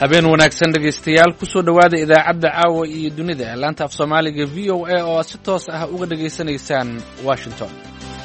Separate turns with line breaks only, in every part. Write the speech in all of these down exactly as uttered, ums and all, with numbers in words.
habeen wanaagsan dhegaystayaal kusoo dhowaada idaacadda caawa iyo dunida ee laanta af soomaaliga v o a oo aad si toos ah uga dhegaysanaysaan washington.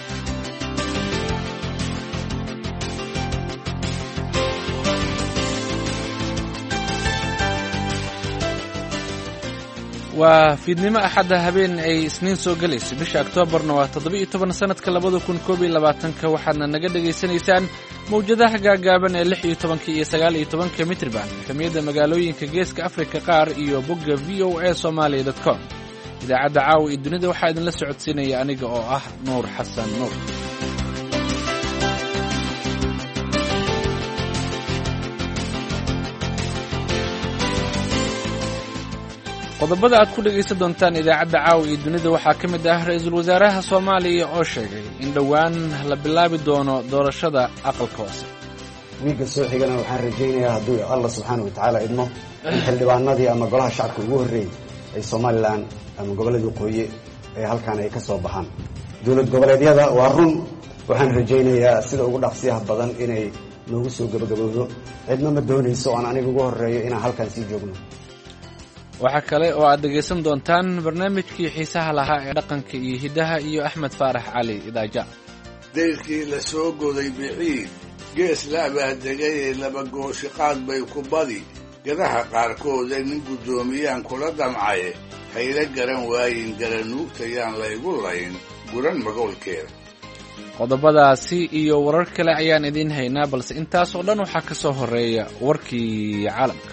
waa fiidnimo axadda habeen ay isniin soo gelaysa bisha oktoobarna waa toddoba iyo toban sanadka labada kun koob iyo labaatanka waxaadna naga dhegaysanaysaan mawjadaha gaagaaban ee lix iyo tobanka iyo sagaal iyo tobanka mitriban kamiyadda magaalooyinka geeska afrika qaar iyo bogga v o a somalia dot com. idaacadda caawa iyo dunida waxaa idinla socodsiinaya aniga oo ah nuur xasan nuur. qodobada aad ku dhegaysan doontaan idaacadda caawa iyo dunida waxaa ka mid ah ra-iisul wasaaraha soomaaliya oo sheegay in dhowaan la bilaabi doono doorashada aqalka hoose.
wiigga soo xigana waxaan rajaynayaa hadduu allah subxaana wa tacaala idmo in xildhibaanadii ama golaha shacabka ugu horreeyey ay somalilan ama gobolladii waqooyi ee halkaan ay ka soo baxaan. dowlad goboleedyada waa run waxaan rajaynayaa sida ugu dhaqsiyaha badan inay noogu soo gebagabowdo. cidna ma doonayso oon aniga ugu horreeyo inaan halkaan sii joogno.
waxaa kale oo aad dhegaysan doontaan barnaamijkii xiisaha lahaa ee dhaqanka iyo hiddaha iyo axmed faarax cali idaaja.
dayrkii la soo goday biciid gees laabaa degayee laba gooshiqaad bay ku badi gadaha qaarkooda nin guddoomiyaan kula damcaye hayla garan waayin garanuugtayaan laygu layn guran magoolkeeda.
qodobadaasi iyo warar kale ayaan idiin haynaa balse intaas oo dhan waxaa ka soo horreeya warkii caalamka.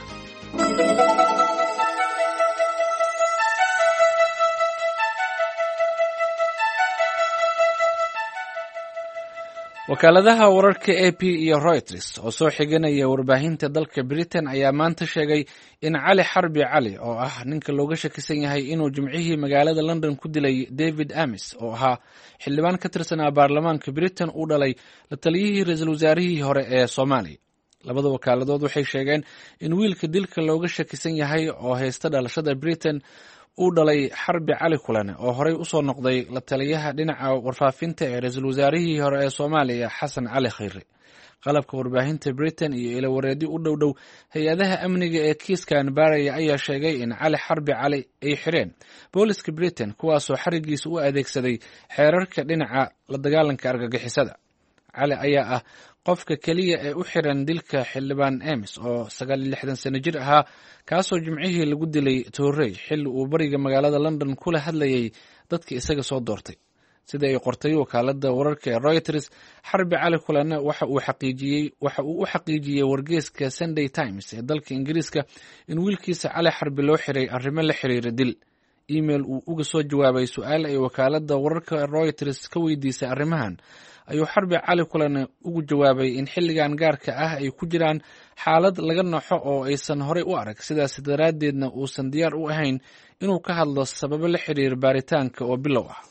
wakaaladaha wararka a p iyo reuters oo soo xiganaya warbaahinta dalka britain ayaa maanta sheegay in cali xarbi cali oo ah ninka looga shakisan yahay inuu jimcihii magaalada london ku dilay david amis oo ahaa xildhibaan ka tirsanaa baarlamaanka britain uu dhalay la taliyihii ra-iisul wasaarihii hore ee soomaaliya. labada wakaaladood waxay sheegeen in wiilka dilka looga shakisan yahay oo haysta dhalashada britain uu dhalay xarbi cali kulane oo horey usoo noqday la taliyaha dhinaca warfaafinta ee ra-iisul wasaarihii hore ee soomaaliya xasan cali khayre. qalabka warbaahinta britain iyo ilawareedi u dhow dhow hay-adaha amniga ee kiiskan baaraya ayaa sheegay in cali xarbi cali ay xireen booliska britain kuwaasoo xarigiisa u adeegsaday xeerarka dhinaca la dagaalanka argagixisada. cali ayaa ah qofka keliya ee u xiran dilka xildhibaan amis oo sagaal iyo lixdan sano jir ahaa kaasoo jimcihii lagu dilay toorey xilli uu bariga magaalada london kula hadlayay dadka isaga soo doortay. sida ay qortay wakaalada wararka ee reuters, xarbi cali kulane waxa uu xaqiijiyey waxa uu u xaqiijiyey wargeyska sunday times ee dalka ingiriiska in wiilkiisa cali xarbi loo xiray arrimo la xiriira dil. email uu uga soo jawaabay su-aal ay wakaalada wararka reuters ka weydiisay arrimahan ayuu xarbi cali kulane ugu jawaabay in xilligan gaarka ah ay ku jiraan xaalad laga noxo oo aysan horey u arag, sidaas daraaddeedna uusan diyaar u ahayn inuu ka hadlo sababo la xiriir baaritaanka oo bilow ah.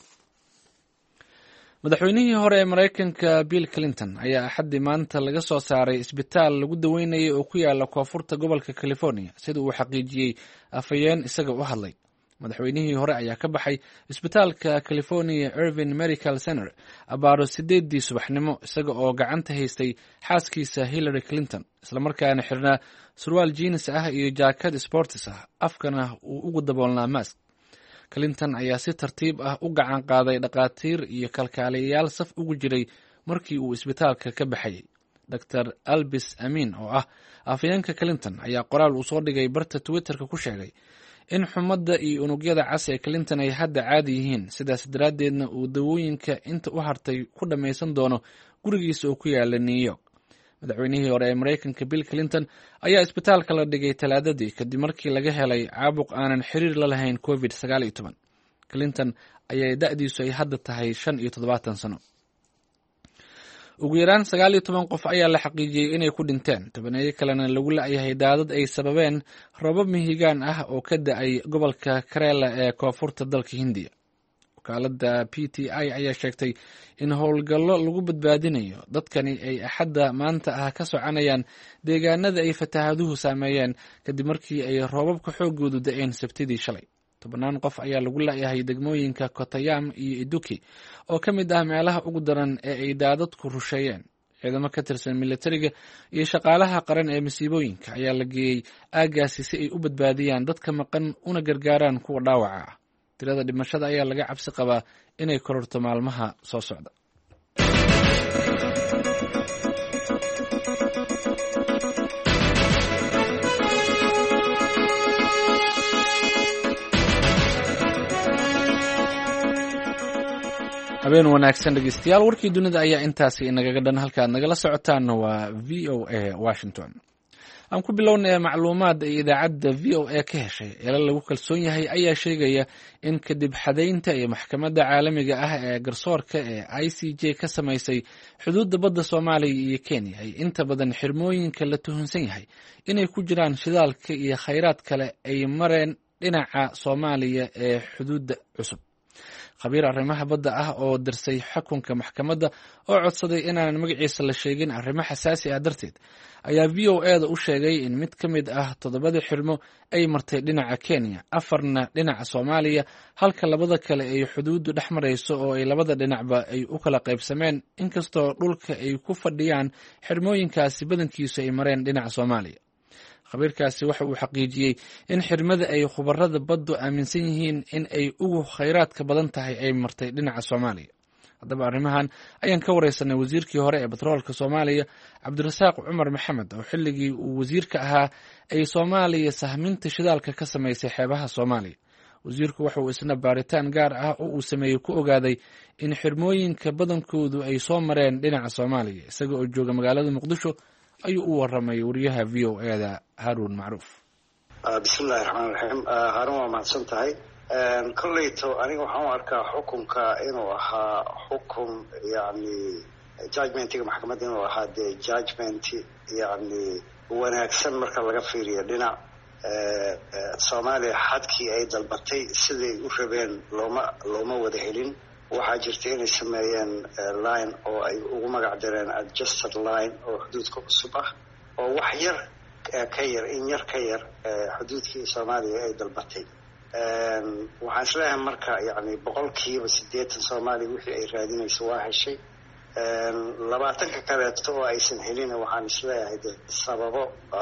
madaxweynihii hore ee maraykanka bill clinton ayaa axaddii maanta laga soo saaray isbitaal lagu daweynayay oo ku yaala koonfurta gobolka california sida uu xaqiijiyey afhayeen isaga u hadlay. madaxweynihii hore ayaa ka baxay isbitaalka california irvin medical center abaaro sideedii subaxnimo isaga oo gacanta haystay xaaskiisa hillary clinton islamarkaana xirnaa surwaal jiinis ah iyo jaakad sportis ah, afkana uu ugu daboolnaa mask. clinton ayaa si tartiib ah u gacan qaaday dhakhaatiir iyo kalkaaliyayaal saf ugu jiray markii uu isbitaalka ka baxayay. dor albis amin oo ah afhayeenka clinton ayaa qoraal uu soo dhigay barta twitterka ku sheegay in xumadda iyo unugyada cas ee clinton ay hadda caadi yihiin, sidaas daraaddeedna uu dawooyinka inta u hartay ku dhammaysan doono gurigiisa oo ku yaala new york. madaxweynihii hore ee maraykanka bill clinton ayaa isbitaalka la dhigay talaadadii kadib markii laga helay caabuq aanan xiriir la lahayn covid sagaal iyo toban. clinton ayaa da-diisu ay hadda tahay shan iyo toddobaatan sano. ugu yaraan sagaal iyo toban qof ayaa la xaqiijiyey inay ku dhinteen, tobaneeyo kalena lagu la-yahay daadad ay sababeen roobab mihigaan ah oo ka da-ay gobolka kareela ee koonfurta dalka hindiya. wakaalada p t i ayaa sheegtay in howlgallo lagu badbaadinayo dadkani ay axadda maanta ah ka soconayaan deegaanada ay fataahaduhu saameeyeen kadib markii ay roobabka xooggoodu da-een sabtidii shalay. tobannaan qof ayaa lagu la-yahay degmooyinka kotayam iyo iduki oo ka mid ah meelaha ugu daran ee ay daadadku rusheeyeen. ciidamo ka tirsan militariga iyo shaqaalaha qaran ee masiibooyinka ayaa la geeyey aaggaasi si ay u badbaadiyaan dadka maqan una gargaaraan kuwa dhaawaca ah. tirada dhimashada ayaa laga cabsi qabaa inay kororto maalmaha soo socda. habeen wanaagsan dhegeystayaal, warkii dunida ayaa intaasi inagaga dhan. halkaad nagala socotaanna waa v o a Washington. aan ku bilownay macluumaad ay idaacadda v o a ka heshay eela lagu kalsoon yahay ayaa sheegaya in kadib xadaynta iyo maxkamadda caalamiga ah ee garsoorka ee I C J ka samaysay xuduudda badda Soomaaliya iyo Kenya ay inta badan xirmooyinka la tuhunsan yahay inay ku jiraan shidaalka iyo khayraad kale ay mareen dhinaca Soomaaliya ee xuduudda cusub. khabiir arrimaha badda ah oo dirsay xukunka maxkamadda oo codsaday inaanan magaciisa la sheegin arrimo xasaasi ah darteed ayaa v o a da u sheegay in mid ka mid ah toddobada xirmo ay martay dhinaca Kenya, afarna dhinaca Soomaaliya, halka labada kale ay xuduuddu dhex marayso oo ay labada dhinacba ay u kala qaybsameen, inkastoo dhulka ay ku fadhiyaan xirmooyinkaasi badankiisu ay mareen dhinaca Soomaaliya. khabiirkaasi waxa uu xaqiijiyey in xirmada ay khubarada baddu aaminsan yihiin in ay ugu khayraadka badan tahay ay martay dhinaca Soomaaliya. haddaba arrimahan ayaan ka wareysanay wasiirkii hore ee batroolka Soomaaliya Cabdirasaaq Cumar Maxamed oo xilligii uu wasiirka ahaa ay Soomaaliya sahminta shidaalka ka samaysay xeebaha Soomaaliya. wasiirku waxa uu isna baaritaan gaar ah oo uu sameeyey ku ogaaday in xirmooyinka badankoodu ay soo mareen dhinaca Soomaaliya. isaga oo jooga magaalada Muqdisho ayuu u waramay wariyaha v o a da Haruun Macruuf.
bismillahi raxmaani raxiim. Haruun waa mahadsan tahay. kolleyto aniga waxaan u arkaa xukunka inuu ahaa xukun yani judgmentiga maxkamadda inuu ahaa dee judgment yani wanaagsan marka laga fiiriyo dhinac Soomaaliya xadkii ay dalbatay siday u rabeen looma looma wada helin. waxaa jirta inay sameeyeen line oo ay ugu magac dareen adjusted line oo xuduudka cusub ah oo wax yar ka yar in yar ka yar xuduudkii Soomaaliya ay dalbatay. waxaan isleeyahay marka yani boqolkiiba siddeetan Soomaaliya wixii ay raadinayso waa heshay. labaatanka kaleeto oo aysan helin waxaan isleeyahay de sababo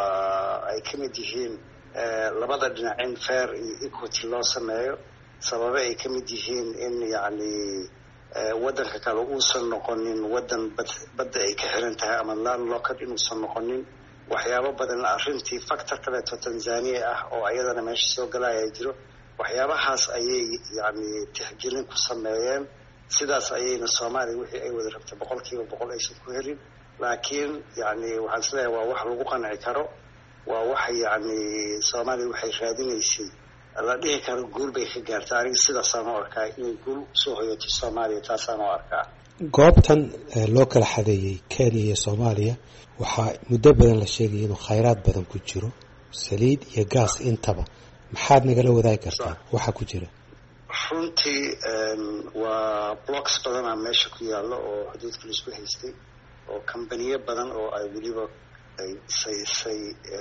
ay ka mid yihiin labada dhinac in fair iyo equity loo sameeyo, sababo ay ka mid yihiin in yani waddanka kale uusan noqonin waddan badda ay ka xiran tahay ama landlocked inuusan noqonin. waxyaabo badan arrintii factor kaleeto Tanzania ah oo ayadana meesha soo galaya jiro. waxyaabahaas ayay yani tixgelin ku sameeyeen. sidaas ayayna Soomaaliya wixii ay wada rabtay boqolkiiba boqol aysan ku helin. laakiin yani waxaan isleeyahay waa wax lagu qanci karo, waa wax yani Soomaaliya waxay raadinaysay la dhihi karo guul bay ka gaartay. aniga sidaasaan u arkaa inay guul usoo hoyatay Soomaaliya, taasaan u arkaa.
goobtan loo kala xadeeyey Kenya iyo Soomaaliya waxaa muddo badan la sheegay inuu khayraad badan ku jiro, saliid iyo gaas intaba. maxaad nagala wadaagi kartaa waxa ku jira?
runtii waa blocks badanaa meesha ku yaalo oo xuduudka laisku haystay oo kambaniyo badan oo ay weliba ay saysay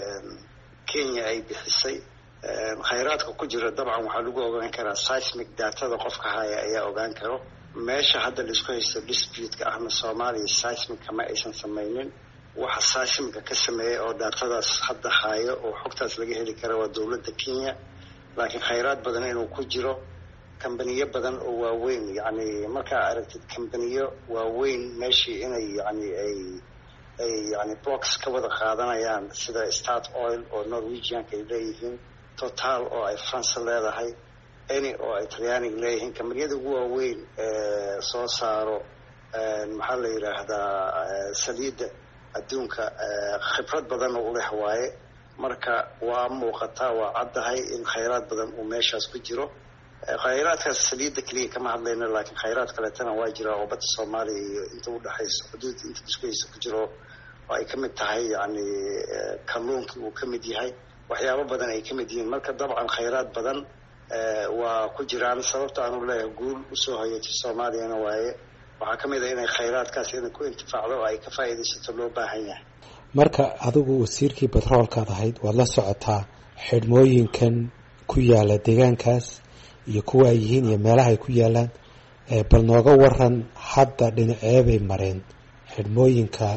Kenya ay bixisay. khayraadka ku jira dabcan waxaa lagu ogaan karaa seismic datada qofka haya ayaa ogaan karo. meesha hadda laisku haysto dispute-ka ahna Soomaaliya seismic kama aysan samaynin. waxa seismic ka sameeyay oo datadaas hadda hayo oo xogtaas laga heli kara waa dowladda Kenya. laakiin khayraad badan inuu ku jiro kambaniyo badan oo waaweyn, yani markaa aragtid kambaniyo waaweyn meeshii inay yani ay ay yani blocks ka wada qaadanayaan sida Start Oil oo Norwegianka ay leeyihiin, Total oo ay France leedahay, Eni oo ay Talyaaniga leeyihiin. kambaniyada ugu waaweyn ee soo saaro maxaa la yidhaahdaa saliidda adduunka khibrad badan oo u leh waaye. marka waa muuqataa, waa caddahay in khayraad badan uu meeshaas ku jiro. khayraadkaas saliidda keliya kama hadlayno, laakiin khayraad kaleetana waa jira oo badda Soomaaliya iyo inta u dhexayso xuduudda inta iskuhaysa ku jiro oo ay ka mid tahay yani kalluunkii uu ka mid yahay, waxyaabo badan ay ka mid yihiin. marka dabcan khayraad badan waa ku jiraan. sababta aanu leeyahay guul usoo hoyatay Soomaaliyana waaye waxaa ka mid ah inay khayraadkaas inay ku intifaacdo oo ay ka faa'iidaysato loo baahan yahay.
marka adigu wasiirkii batroolkaad ahayd waad la socotaa xidhmooyinkan ku yaala deegaankaas iyo kuwa ay yihiin iyo meelaha ay ku yaalaan. bal nooga waran hadda dhinaceebay mareen xidhmooyinka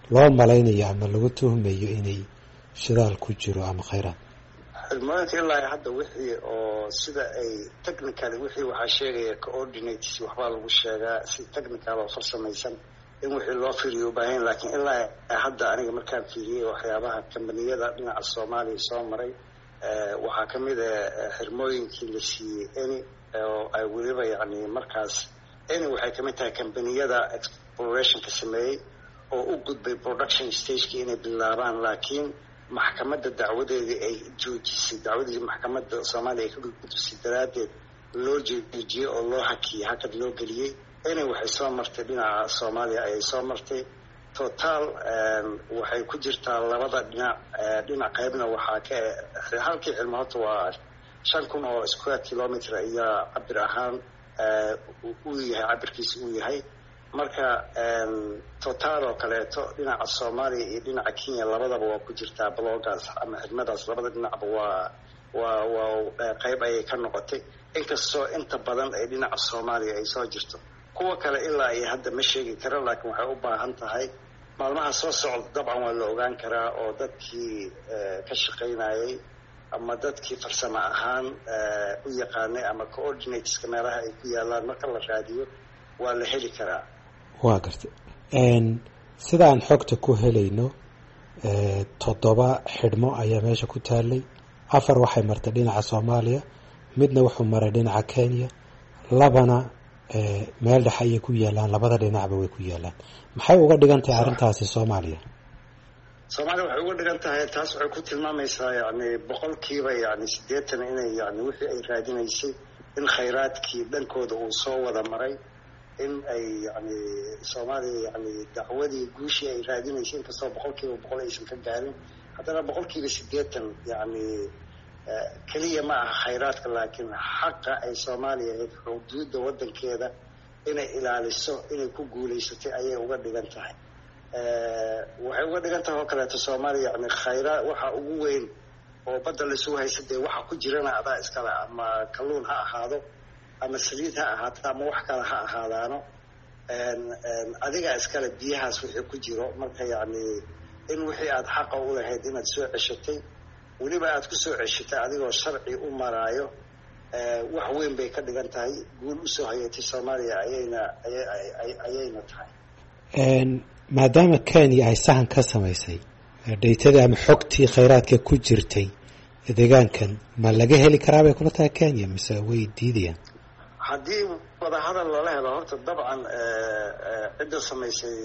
loo malaynayo ama lagu tuhmayo inay shidaal ku jiro ama khayraad?
xirmooyinka ilaa hadda wixii oo sida ay technical wixii waxaa sheegaya coordinates waxbaa lagu sheegaa si technical oo farsamaysan in wixii loo fiiriyo u baahan, laakiin ilaa hadda aniga markaan fiiriyey waxyaabaha kambaniyada dhinaca Soomaaliya soo maray waxaa ka mid ah xirmooyinkii la siiyey eni oo ay weliba yacni markaas eni waxay ka mid tahay kambaniyada exploration ka sameeyey oo u gudbay production stage-kii inay bilaabaan, laakiin maxkamadda dacwadeedii ay joojisay, dacwadii maxkamadda Soomaaliya ay ka gudbisay daraaddeed loo joojiyey oo loo hakiyey, hakad loo geliyey. eni waxay soo martay dhinaca Soomaaliya ayay soo martay. total waxay ku jirtaa labada dhinac, dhinac qaybna waxaa ka halkii xirmo horta waa shan kun oo square kilometer ayaa cabir ahaan uu yahay cabirkiisa uu yahay. marka total oo kaleeto dhinaca Soomaaliya iyo dhinaca Kenya labadaba waa ku jirtaa bloggaas ama xirmadaas, labada dhinacba waa waa waa qayb ayay ka noqotay, inkastoo inta badan ay dhinaca Soomaaliya ay soo jirto. kuwa kale ilaa ay hadda ma sheegi karo, laakiin waxay u baahan tahay maalmaha soo socda dabcan waa la ogaan karaa oo dadkii ka shaqaynayay ama dadkii farsamo ahaan u yaqaanay ama coordinateska meelaha ay ku yaalaan marka la raadiyo waa la heli karaa.
waa gartay sidaan xogta ku helayno toddoba xidhmo ayaa meesha ku taalay, afar waxay martay dhinaca Soomaaliya, midna wuxuu maray dhinaca Kenya, labana meel dhexe ayay ku yaalaan, labada dhinacba way ku yaalaan. maxay uga dhigan tahay arrintaasi Soomaaliya?
Soomaaliya waxay uga dhigan tahay taas waxay ku tilmaamaysaa yacni boqolkiiba yacni siddeetan inay yacni wixii ay raadinaysay in khayraadkii dhankooda uu soo wada maray, in ay yacni Soomaaliya yacni dacwadii guushii ay raadinaysay inkastoo boqolkiiba boqol aysan ka gaarin, haddana boqolkiiba siddeetan yacni keliya ma aha khayraadka, laakiin xaqa ay Soomaaliya xuduudda waddankeeda inay ilaaliso inay ku guulaysatay ayay uga dhigan tahay. waxay uga dhigan tahay oo kaleeto Soomaaliya yacni khayraad waxa ugu weyn oo badda laysugu haysta dee waxa ku jirana adaa iskale, ama kalluun ha ahaado ama saliid ha ahaato ama wax kale ha ahaadaano, adiga iskale biyahaas wixii ku jiro. marka yacni in wixii aad xaqa u lahayd inaad soo ceshatay, weliba aad ku soo ceshatay adigoo sharci u maraayo, wax weyn bay ka dhigan tahay, guul usoo hayatay Soomaaliya ayayna ayayna tahay.
maadaama Kenya ay sahan ka samaysay dhaytadii ama xogtii khayraadka ku jirtay deegaankan, ma laga heli karaa bay kula tahay Kenya mise way diidayaan?
haddii wadahadal loola helo horta dabcan cidda samaysay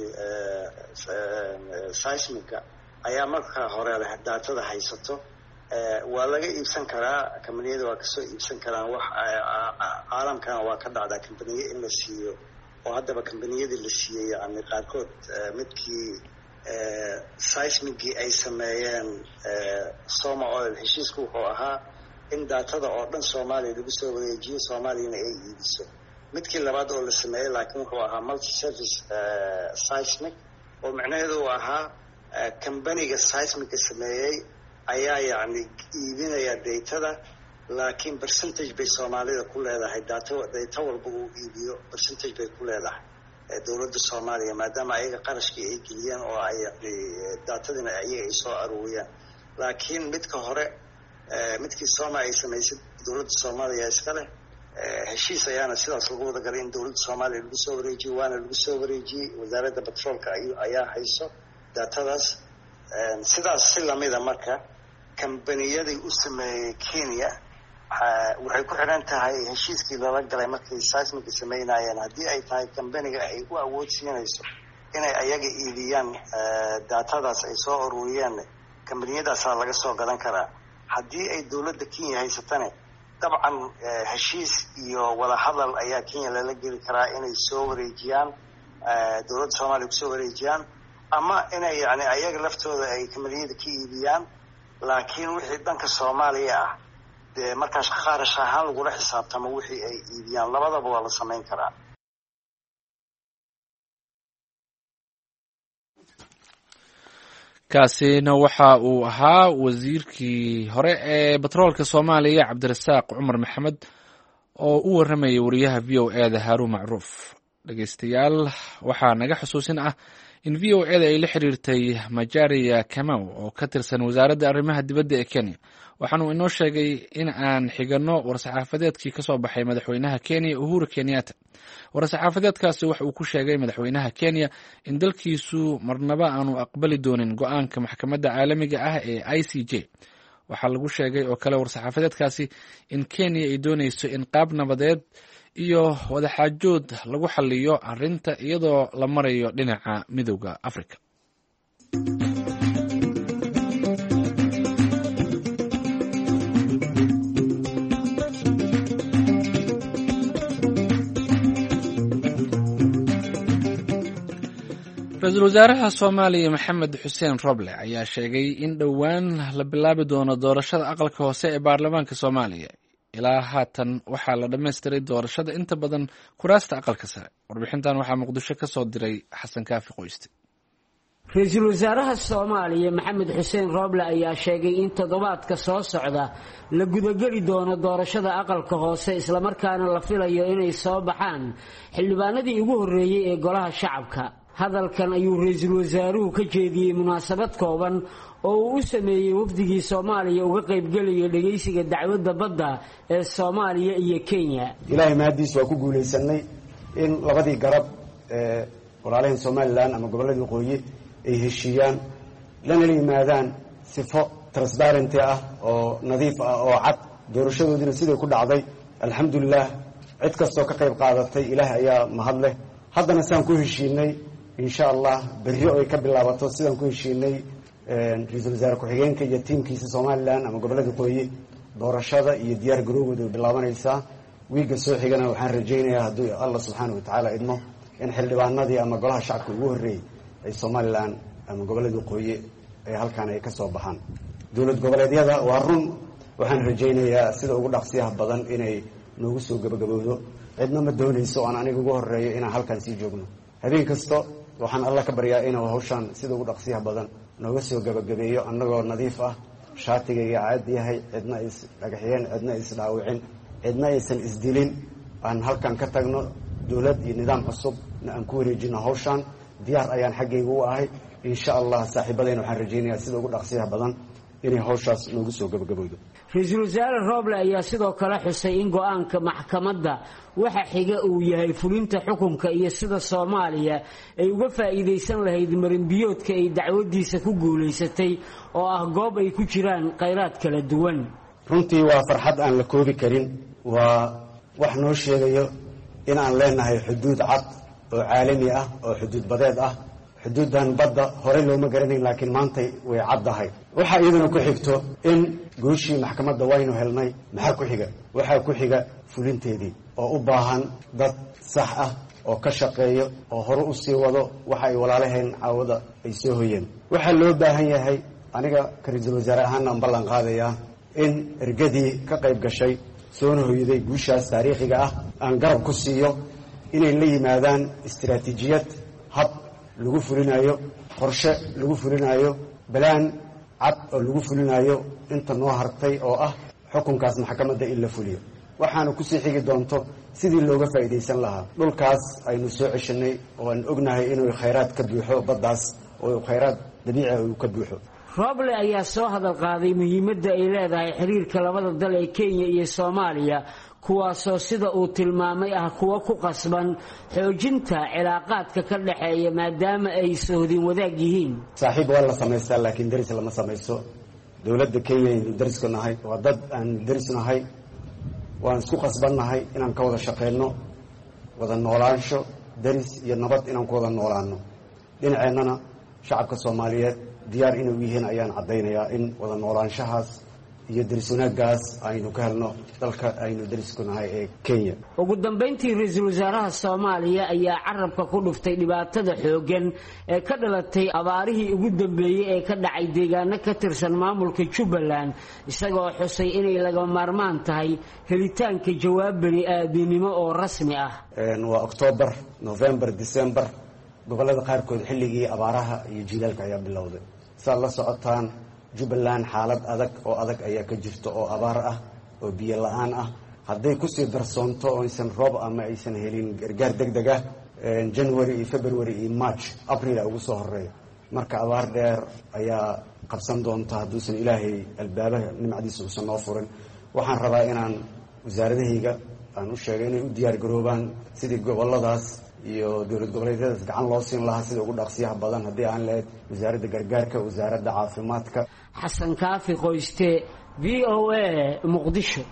seismiga ayaa marka hore leh daatada haysato, waa laga iibsan karaa, kambaniyada waa kasoo iibsan karaan. wax caalamkana waa ka dhacdaa kambaniye in la siiyo, oo haddaba kambaniyadii la siiyey yani qaarkood midkii seismigii ay sameeyeen Soma Oil heshiisku wuxuu ahaa in daatada oo dhan Soomaaliya lagu soo wareejiyo, Soomaaliyana ay iibiso. midkii labaad oo la sameeyey laakiin wuxuu ahaa multi service seismic, oo macnaheedu uu ahaa kambaniga seismiga sameeyey ayaa yacni iibinaya daytada, laakiin percentage bay Soomaalida ku leedahay. data data walba uu iibiyo percentage bay ku leedahay dowladda Soomaaliya, maadaama ayaga qarashkii ay geliyeen oo ay yacni datadina ayaga ay soo aruuriyeen. laakiin midka hore midkii Soma ay samaysay dowladda Soomaaliya iska leh, heshiis ayaana sidaas lagu wada galay in dowladda Soomaaliya lagu soo wareejiyo, waana lagu soo wareejiyey. wasaaradda batroolka ayaa hayso datadaas. sidaas si lamida marka kambaniyadii u sameeyey Kenya waxay ku xiran tahay heshiiskii lala galay markay seismiga sameynayeen. haddii ay tahay kambaniga ay u awood siinayso inay ayaga iibiyaan datadaas ay soo ururiyeen, kambaniyadaasaa laga soo gadan karaa. haddii ay dowladda Kenya haysatane dabcan heshiis iyo wada hadal ayaa Kenya lala geli karaa inay soo wareejiyaan, dowladda Soomaaliya kusoo wareejiyaan, ama inay yani ayaga laftooda ay kambaniyada ka iibiyaan. laakiin wixii dhanka Soomaaliya ah dee markaas kharash ahaan lagula xisaabtamo wixii ay iibiyaan, labadaba waa la samayn karaa.
kaasina waxa uu ahaa wasiirkii hore ee batroolka Soomaaliya Cabdirasaaq Cumar Maxamed oo u waramayay wariyaha V O A da Haruun Macruuf. dhegeystayaal waxaa naga xusuusin ah in v o eda ay la xiriirtay majaria kamau oo ka tirsan wasaaradda arrimaha dibadda ee kenya waxaanuu inoo sheegay in aan xigano war-saxaafadeedkii ka soo baxay madaxweynaha kenya uhuru kenyatta. war-saxaafadeedkaasi waxa uu ku sheegay madaxweynaha kenya in dalkiisu marnaba aanu aqbali doonin go-aanka maxkamadda caalamiga ah ee i c j. waxaa lagu sheegay oo kale war-saxaafadeedkaasi in kenya ay dooneyso in qaab nabadeed iyo wadaxaajood lagu xaliyo arrinta iyadoo la marayo dhinaca midowda afrika. ra-iisul wasaaraha soomaaliya maxamed xuseen roble ayaa sheegay in dhowaan la bilaabi doono doorashada aqalka hoose ee baarlamaanka soomaaliya. ilaa haatan waxaa la dhammaystiray doorashada inta badan kuraasta aqalka sare. warbixintan waxaa muqdisho ka soo diray xasan kaafi qoyste.
ra-iisul wasaaraha soomaaliya maxamed xuseen roble ayaa sheegay in toddobaadka soo socda la gudageli doono doorashada aqalka hoose islamarkaana la filayo inay soo baxaan xildhibaanadii ugu horreeyey ee golaha shacabka. hadalkan ayuu ra-iisul wasaaruhu ka jeediyey munaasabad kooban oo uu u sameeyey wafdigii soomaaliya uga qaybgelaya dhegaysiga dacwadda badda ee soomaaliya iyo kenya.
ilaahay mahadiis waa ku guulaysanay in labadii garab ee walaalaheen somalilan ama gobolladii waqooyi ay heshiiyaan lana la yimaadaan sifo transparenty ah oo nadiif ah oo cad. doorashadoodiina siday ku dhacday alxamdulilah cid kastoo ka qayb qaadatay ilaahay ayaa mahad leh. haddana sidaan ku heshiinay insha allah berri oo ay ka bilaabato sidaan ku heshiinay ra-iisul wasaare ku-xigeenka iyo tiimkiisa somalilan ama gobollada waqooyi doorashada iyo diyaar garoowooda way bilaabanaysaa. wiigga soo xigana waxaan rajaynayaa hadduu allah subxaana watacaala idmo in xildhibaanadii ama golaha shacabka ugu horreeyey ay somalilan ama gobollada waqooyi ay halkaan ay ka soo baxaan. dowlad goboleedyada waa run waxaan rajaynayaa sida ugu dhaqsiyaha badan inay noogu soo gabagabowdo. cidna ma doonayso aan aniga ugu horreeyo inaan halkaan sii joogno. habeen kasto waxaan alla ka baryaa inuu hawshaan sida ugu dhaqsiyaha badan nooga soo gabagabeeyo annagoo nadiif ah, shaatigayga caad yahay, cidna is dhagaxyeen, cidna is dhaawicin, cidna aysan isdilin. aan halkaan ka tagno dowlad iyo nidaam cusubna aan ku wareejino hawshaan. diyaar ayaan xaggayga u ahay. insha allah saaxiibadayna waxaan rajaynayaa sida ugu dhaqsiyaha badan inay hawshaas noogu soo gabagabowdo.
ra-iisul wasaare roble ayaa sidoo kale xusay in go-aanka maxkamadda waxa xiga uu yahay fulinta xukunka iyo sida soomaaliya ay uga faa'iidaysan lahayd marinbiyoodka ay dacwadiisa ku guulaysatay oo ah goob ay ku jiraan khayraad kala duwan.
runtii waa farxad aan la koobi karin. waa wax noo sheegayo in aan leenahay xuduud cad oo caalami ah oo xuduud badeed ah. xuduuddan badda horey looma garanayn laakiin maantay way caddahay. waxaa iyaduna ku xigto in gooshii maxkamadda waynu helnay. maxaa ku xiga? waxaa ku xiga fulinteedii oo u baahan dad sax ah oo ka shaqeeyo oo hore u sii wado waxa ay walaalaheen caawada ay soo hoyeen. waxaa loo baahan yahay aniga ka ra-iisul wasaare ahaana aan ballan qaadayaa in ergadii ka qayb gashay soona hoyday guushaas taariikhiga ah aan garab ku siiyo inay la yimaadaan istiraatiijiyad, hab lagu fulinayo, qorshe lagu fulinayo, balaan cad oo lagu fulinayo inta noo hartay oo ah xukunkaas maxkamadda in la fuliyo. waxaana kusii xigi doonto sidii looga faa'iidaysan lahaa dhulkaas aynu soo ceshanay oo aan ognahay inuu khayraad ka buuxo baddaas oo khayraad dabiici uu ka buuxo.
roble ayaa soo hadal qaaday muhiimadda ay leedahay xiriirka labada dal ee kenya iyo soomaaliya kuwaasoo sida uu tilmaamay ah kuwa ku qasban xoojinta cilaaqaadka ka dhexeeya maadaama ay sohdin wadaag yihiin.
saaxiib waa la samaystaa laakiin deris lama samayso. dowladda kenya aynu derisku nahay, waa dad aan deris nahay. waan isku qasbannahay inaan ka wada shaqayno wada noolaansho, deris iyo nabad inaan ku wada noolaano. dhinaceennana shacabka soomaaliyeed diyaar inay u yihiin ayaan caddaynayaa in wada noolaanshahaas iyo deris wanaaggaas aynu ka helno dalka aynu derisku nahay ee kenya.
ugu dambayntii ra-iisul wasaaraha soomaaliya ayaa carabka ku dhuftay dhibaatada xooggan ee ka dhalatay abaarihii ugu dambeeyey ee ka dhacay deegaano ka tirsan maamulka jubbaland isagoo xusay inay laga maarmaan tahay helitaanka jawaab bani aadinimo oo rasmi ah.
waa oktoobar, november, december gobollada qaarkood xilligii abaaraha iyo jiilaalka ayaa bilowday. saad la socotaan jubbaland xaalad adag oo adag ayaa ka jirta oo abaar ah oo biyo la-aan ah. hadday kusii darsoonto oo aysan roob ama aysan helin gargaar deg deg ah january iyo february iyo march april ugu soo horeeya marka abaar dheer ayaa qabsan doonta hadduusan ilaahay albaabaha nimcadiisa uusan noo furin waxaan rabaa inaan wasaaradahayga aan u sheegay inay u diyaar garoobaan sidii goboladaas iyo dowlad goboleedyadaas gacan loo siin lahaa sida ugu dhaqsiyaha badan haddii aan lahayd wasaaradda gargaarka wasaaradda caafimaadka.
xasan kaafi qoyste v o a muqdisho.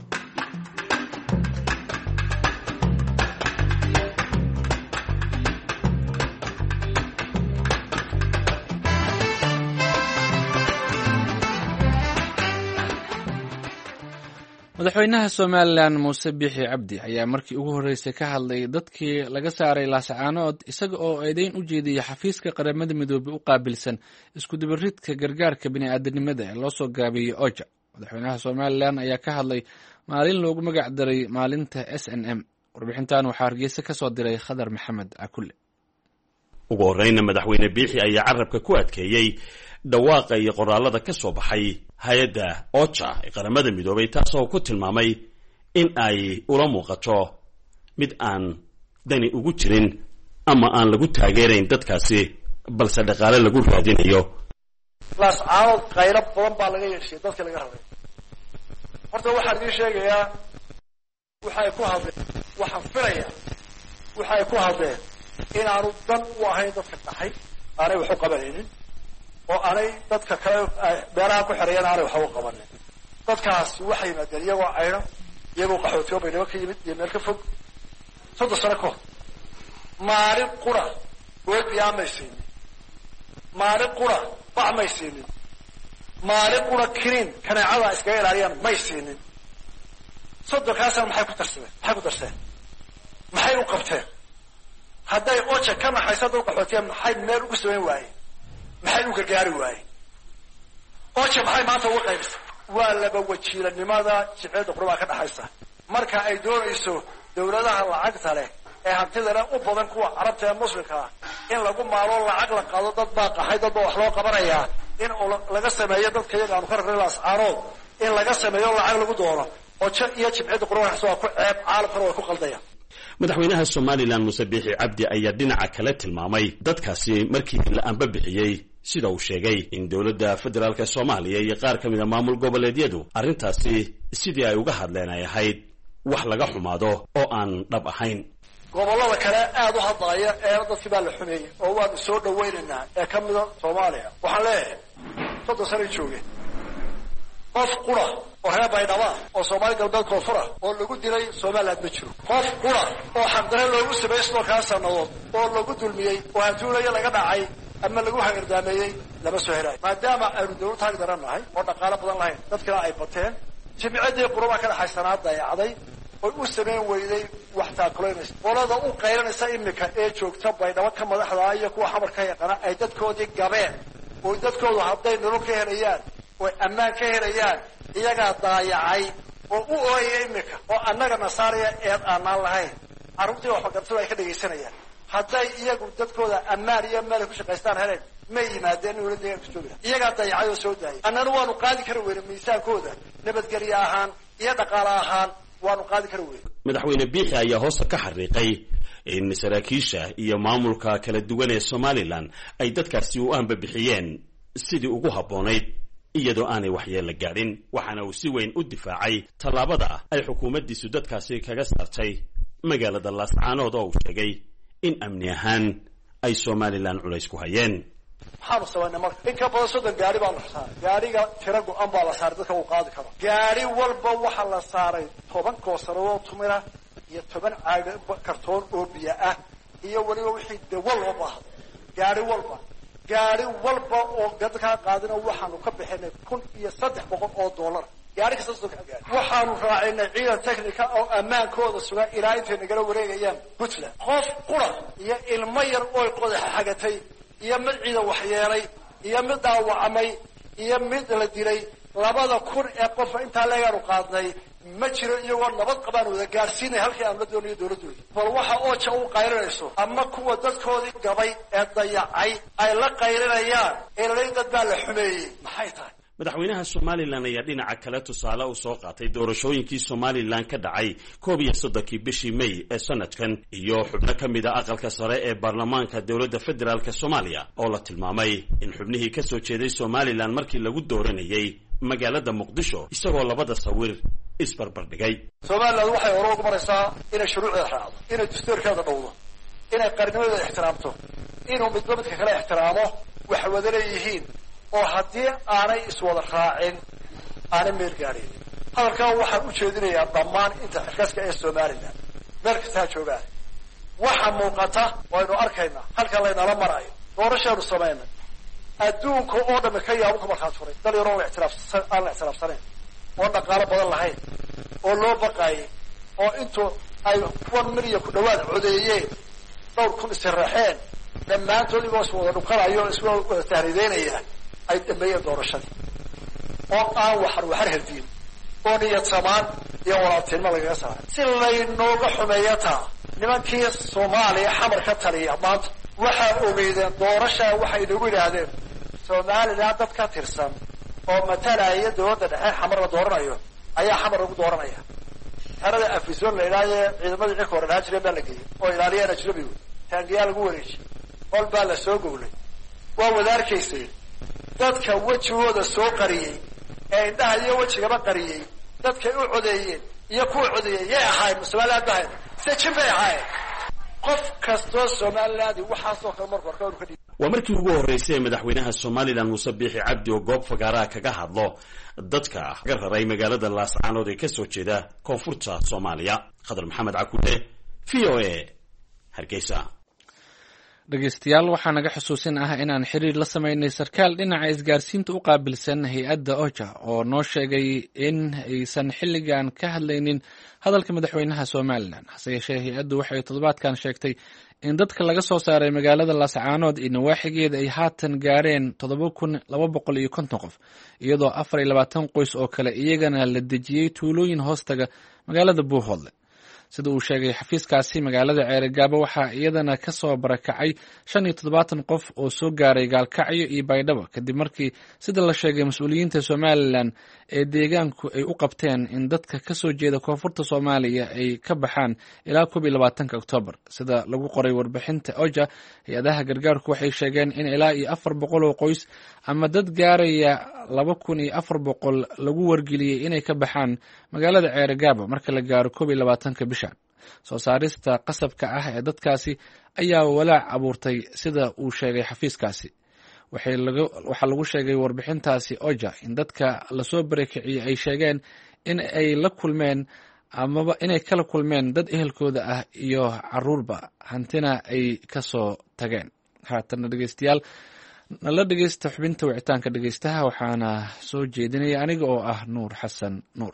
madaxweynaha somalilan muuse biixi cabdi ayaa markii ugu horreysay ka hadlay dadkii laga saaray laascaanood isaga oo eedeyn u jeediyay xafiiska qaramada midoobey u qaabilsan iskudubaridka gargaarka bini'aadanimada ee loo soo gaabiyey oja. madaxweynaha somalilan ayaa ka hadlay maalin loogu magac daray maalinta s n m. warbixintan waxaa hargeysa ka soo diray khadar maxamed cakulle.
ugu horreyna madaxweyne biixi ayaa carabka ku adkeeyey dhawaaqa iyo qoraalada ka soo baxay hay-adda oja ee qaramada midoobay taasoo ku tilmaamay in ay ula muuqato mid aan dani ugu jirin ama aan lagu taageerayn dadkaasi balse dhaqaale lagu raadinayo.
laascaanood qaylo badan baa laga yeeshay dadka laga rabay. horta waxaan idiin sheegayaa waxay ku hadleen waxaan filaya waxay ku hadleen inaanu dan u ahayn dadka dhaxay aanay wax u qabanaynin oo aanay dadka kale beeraha ku xereeyaan aanay wax u qabanin. dadkaasi waxay yimaadeen iyagoo cayno iyagoo qaxootiyo baydhabo ka yimid iyo meel ka fog soddon sano ka hor maalin qura gooy biyaa may siinin maalin qura bac may siinin maalin qura kiriin kaneecada iskaga ilaaliyaan may siinin. soddonkaasna maxay ku darsadeen maxay ku darseen maxay u qabteen hadday oja ka naxaysa dad qaxootiya maxay meel ugu samayn waayeen maxay u gargaari waayeen oja maxay maanta uga qaybisay waa laba wajiilanimada jibceedda qurbaa ka dhaxaysa marka ay doonayso dowladaha lacagta leh ee hantida leh u badan kuwa carabta ee muslimka ah in lagu maalo lacag la qaado dad baa qaxay dad baa wax loo qabanayaa in laga sameeyo dadka iyaga aanu ka rarnay laascaanood in laga sameeyo lacag lagu doono oja iyo jibceedda qurbaa waa ku ceeb caalamkana way ku qaldayaan.
madaxweynaha somalilan muuse biixi cabdi ayaa dhinaca kale tilmaamay dadkaasi markii la anba bixiyey sida uu sheegay in dowladda federaalka soomaaliya iyo qaar ka mid a maamul goboleedyadu arrintaasi sidii ay uga hadleen ay ahayd wax laga xumaado oo aan dhab ahayn.
gobollada kale aada u hadlaaya ee dadkii baa la xumeeyey oo waanu soo dhawaynaynaa ee ka mida soomaaliya waxaan leeyahay soddon sanay joogeen qof qura oo reer baydhaba oo soomaali galbeed koonfura oo lagu dilay somaliland ma jiro. qof qura oo xaqdare loogu sameeyey sidookaa sannadood oo lagu dulmiyey oo hantuulaya laga dhacay ama lagu hagardaameeyey lama soo helaayo. maadaama aynu dawlad taag daran nahay oo dhaqaalo badan lahayn dadkana ay bateen jimciddii qurubaa ka dhaxaysanaa dayacday oy u samayn weyday wax taakulaynaysa. qolada u qaylanaysa iminka ee joogta baydhabo ka madaxda iyo kuwa xamar ka yaqaana ay dadkoodii gabeen oo dadkoodu hadday nolol ka helayaan oy ammaan ka helayaan iyagaa daayacay oo u ooyaya iminka oo annaga nasaariya eed aanaan lahayn carruurtii waxbagartadu ay ka dhegaysanayaan. hadday iyagu dadkooda ammaan iyo meel ay ku shaqaystaan heleen may yimaadeen in wala deegaanka jooga iyagaa dayacay oo soo daayay. annana waanu qaadi kari weyne miisaankooda nabadgelye ahaan iyo dhaqaale ahaan waanu qaadi kari weyne.
madaxweyne biixi ayaa hoosta ka xariiqay in saraakiisha iyo maamulka kala duwan ee somalilan ay dadkaasi u anba bixiyeen sidii ugu habboonayd iyadoo aanay waxyeella gaadhin. waxaana uu si weyn u difaacay tallaabada ay xukuumaddiisu dadkaasi kaga saartay magaalada laascaanood oo uu sheegay in amni ahaan ay somalilan culays ku hayeen.
maxaanu samaynay marka in ka badan soddon gaari baa la saaray. gaariga tiro go-an baa la saaray dadka uu qaadi karo. gaari walba waxaa la saaray toban koosarado tumira iyo toban caaga kartoon oo biyo ah iyo weliba wixii dawa loo baahdo. gaari walba gaari walba oo dadkaa qaadina waxaanu ka bixinay kun iyo saddex boqol oo dollar gaari kasta soo ka gaari. waxaanu raacinay ciidan technica oo ammaankooda sugan ilaa intay nagala wareegayaan puntland. qof qura iyo ilmo yar ooy qodaxa xagatay iyo mid ciidan waxyeelay iyo mid dhaawacmay iyo mid la dilay labada kun ee qofa intaa leegaanu qaadnay ma jiro iyagoo nabad qabaan wada gaarsiinay halkii aan la doonayo dowladooda. bal waxa ooja u qaylinayso ama kuwa dadkoodii gabay ee dayacay ay la qaylinayaan eelayn dad baa la xumeeyey maxay tahay.
madaxweynaha somalilan ayaa dhinaca kale tusaale u soo qaatay doorashooyinkii somalilan ka dhacay koob iyo soddonkii bishii may ee sanadkan iyo xubno ka mid a aqalka sare ee baarlamaanka dowladda federaalka soomaaliya oo la tilmaamay in xubnihii ka soo jeeday somalilan markii lagu dooranayay magaalada muqdisho isagoo labada sawir isbarbardhigay.
somaliland waxay hore ugu maraysaa inay shuruucdeeda raacdo, inay dastuurkeeda dhowdo, inay qarnimadeeda ixtiraamto, inuu midba midka kale ixtiraamo, wax wada leeyihiin oo haddii aanay iswada raacin aanay meel gaadhin. hadalkan waxaan u jeedinayaa dhammaan inta xilkaaska ee somaliland meel kastaa joogaan. waxa muuqata waynu arkaynaa halkan laynala marayo doorashaanu samayna adduunka oo dhami ka yaabo ka markhaati furay dal yaroo la ixtiraafsan aan la ixtiraafsanayn oo dhaqaalo badan lahayn oo loo baqaayay oo intuu ay kuwan milya ku dhawaad codeeyeen dhowr kun israaxeen dhammaantood igoo is wada dhukanayo iswa wada tahriideynaya ay dhameeyeen doorashadii oo aan waxar waxar herdiin oo niyad samaan iyo walaaltinimo lagaga saaray si laynooga xumeeya taa nimankii soomaaliya xamar ka taliya maanta waxaa ogeydeen doorashaa waxay nagu yidhaahdeen somaliland dad ka tirsan oo matalaya dowladda dhexe xamar la dooranayo ayaa xamar lagu dooranaya. xerada afison la idhaahdee ciidamadii cirka hore dhahaan jireen baa la geeyey oo ilaaliyaan ajnabigu taangiyaa lagu wareejiyey hol baa la soo gowlay. waa wada arkaysay dadka wejigooda soo qariyey ee indhaha iyo wejigaba qariyey dadkay u codeeyeen iyo kuwa codeeyey yay ahaayeen somaliland ba ahayd se jin bay ahaayeen. qof kastoo somaliland waxaasoo kale marka hore ka dhig
waa markii ugu horreysay ee madaxweynaha somalilan muuse biixi cabdi oo goob fagaaraha kaga hadlo dadka ka raray magaalada laascaanood ee kasoo jeeda koonfurta soomaaliya. khadar maxamed cakuule, v o a, hargeysa.
dhegeystayaal waxaa naga xusuusin ah inaan xiriir la sameynay sarkaal dhinaca isgaarsiinta u qaabilsan hay-adda oja oo noo sheegay in aysan xilligan ka hadlaynin hadalka madaxweynaha somalilan. hase yeeshee hay-addu waxay toddobaadkan sheegtay in dadka laga soo saaray magaalada laascaanood iyo nawaaxigeeda ay haatan gaareen toddoba kun laba boqol iyo konton qof iyadoo afar iyo labaatan qoys oo kale iyagana la dejiyey tuulooyin hoostaga magaalada buuhoodle. sida uu sheegay xafiiskaasi magaalada ceerigaabo waxaa iyadana ka soo barakacay shan iyo toddobaatan qof oo soo gaaray gaalkacyo iyo baydhabo kadib markii sida la sheegay mas-uuliyiinta somalilan ee deegaanku ay u qabteen in dadka ka soo jeeda koonfurta soomaaliya ay ka baxaan ilaa koob iyo labaatanka oktoobar. sida lagu qoray warbixinta oja, hay-adaha gargaarku waxay sheegeen in ilaa iyo afar boqol oo qoys ama dad gaaraya laba kun iyo afar boqol lagu wargeliyey inay ka baxaan magaalada ceerigaabo marka la gaaro koob iyo labaatanka bishan. soo saarista qasabka ah ee dadkaasi ayaa walaac abuurtay sida uu sheegay xafiiskaasi. waxaa lagu sheegay warbixintaasi oja in dadka lasoo barakiciyey ay sheegeen in ay la kulmeen amaba inay kala kulmeen dad ehelkooda ah iyo caruurba hantina ay kasoo tageen. haatana dhegeystayaal nala dhegeysta xubinta wicitaanka dhegeystaha waxaana soo jeedinaya aniga oo ah nuur xasan nuur.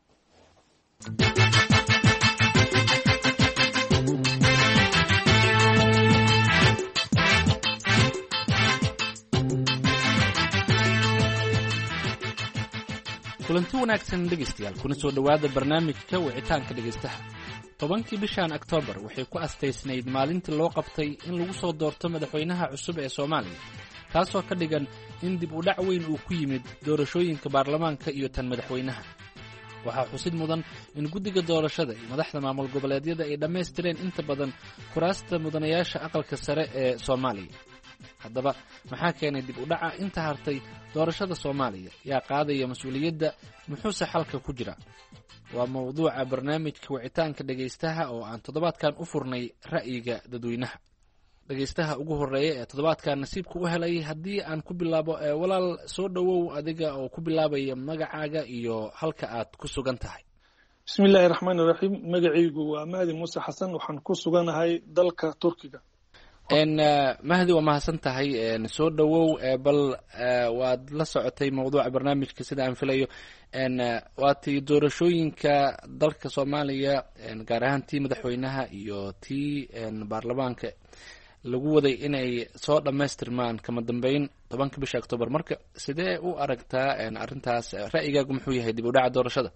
kulanti wanaagsan dhegeystayaal, kuna soo dhowaada barnaamijka wicitaanka dhegeystaha. tobankii bishan oktoobar waxay ku astaysnayd maalintii loo qabtay in lagu soo doorto madaxweynaha cusub ee soomaaliya, taasoo ka dhigan in dib u dhac weyn uu ku yimid doorashooyinka baarlamaanka iyo tan madaxweynaha. waxaa xusid mudan in guddiga doorashada iyo madaxda maamul goboleedyada ay dhammaystireen inta badan kuraasta mudanayaasha aqalka sare ee soomaaliya. haddaba maxaa keenay dib u dhaca inta hartay doorashada soomaaliya? yaa qaadaya mas-uuliyadda? muxuuse xalka ku jira? waa mawduuca barnaamijka wicitaanka dhegaystaha oo aan toddobaadkan u furnay ra'yiga dadweynaha. dhegaystaha ugu horeeya ee toddobaadkan nasiibka u helay haddii aan ku bilaabo, walaal soo dhowow adiga oo ku bilaabaya magacaaga iyo halka aad ku sugan tahay.
bismi illaahi raxmaan iraxiim. magacaygu waa mahdi muuse xasan, waxaan ku suganahay dalka turkiga.
mahdi waa mahadsan tahay, soo dhowow. bal waad la socotay mawduuca barnaamijka sida aan filayo. waa tii doorashooyinka dalka soomaaliya, gaar ahaan tii madaxweynaha iyo tii baarlamaanka lagu waday inay soo dhammaystirmaan kama dambeyn tobanka bisha oktoobar. marka sidee u aragtaa arrintaas? ra'yigaagu muxuu yahay dib u dhaca doorashada?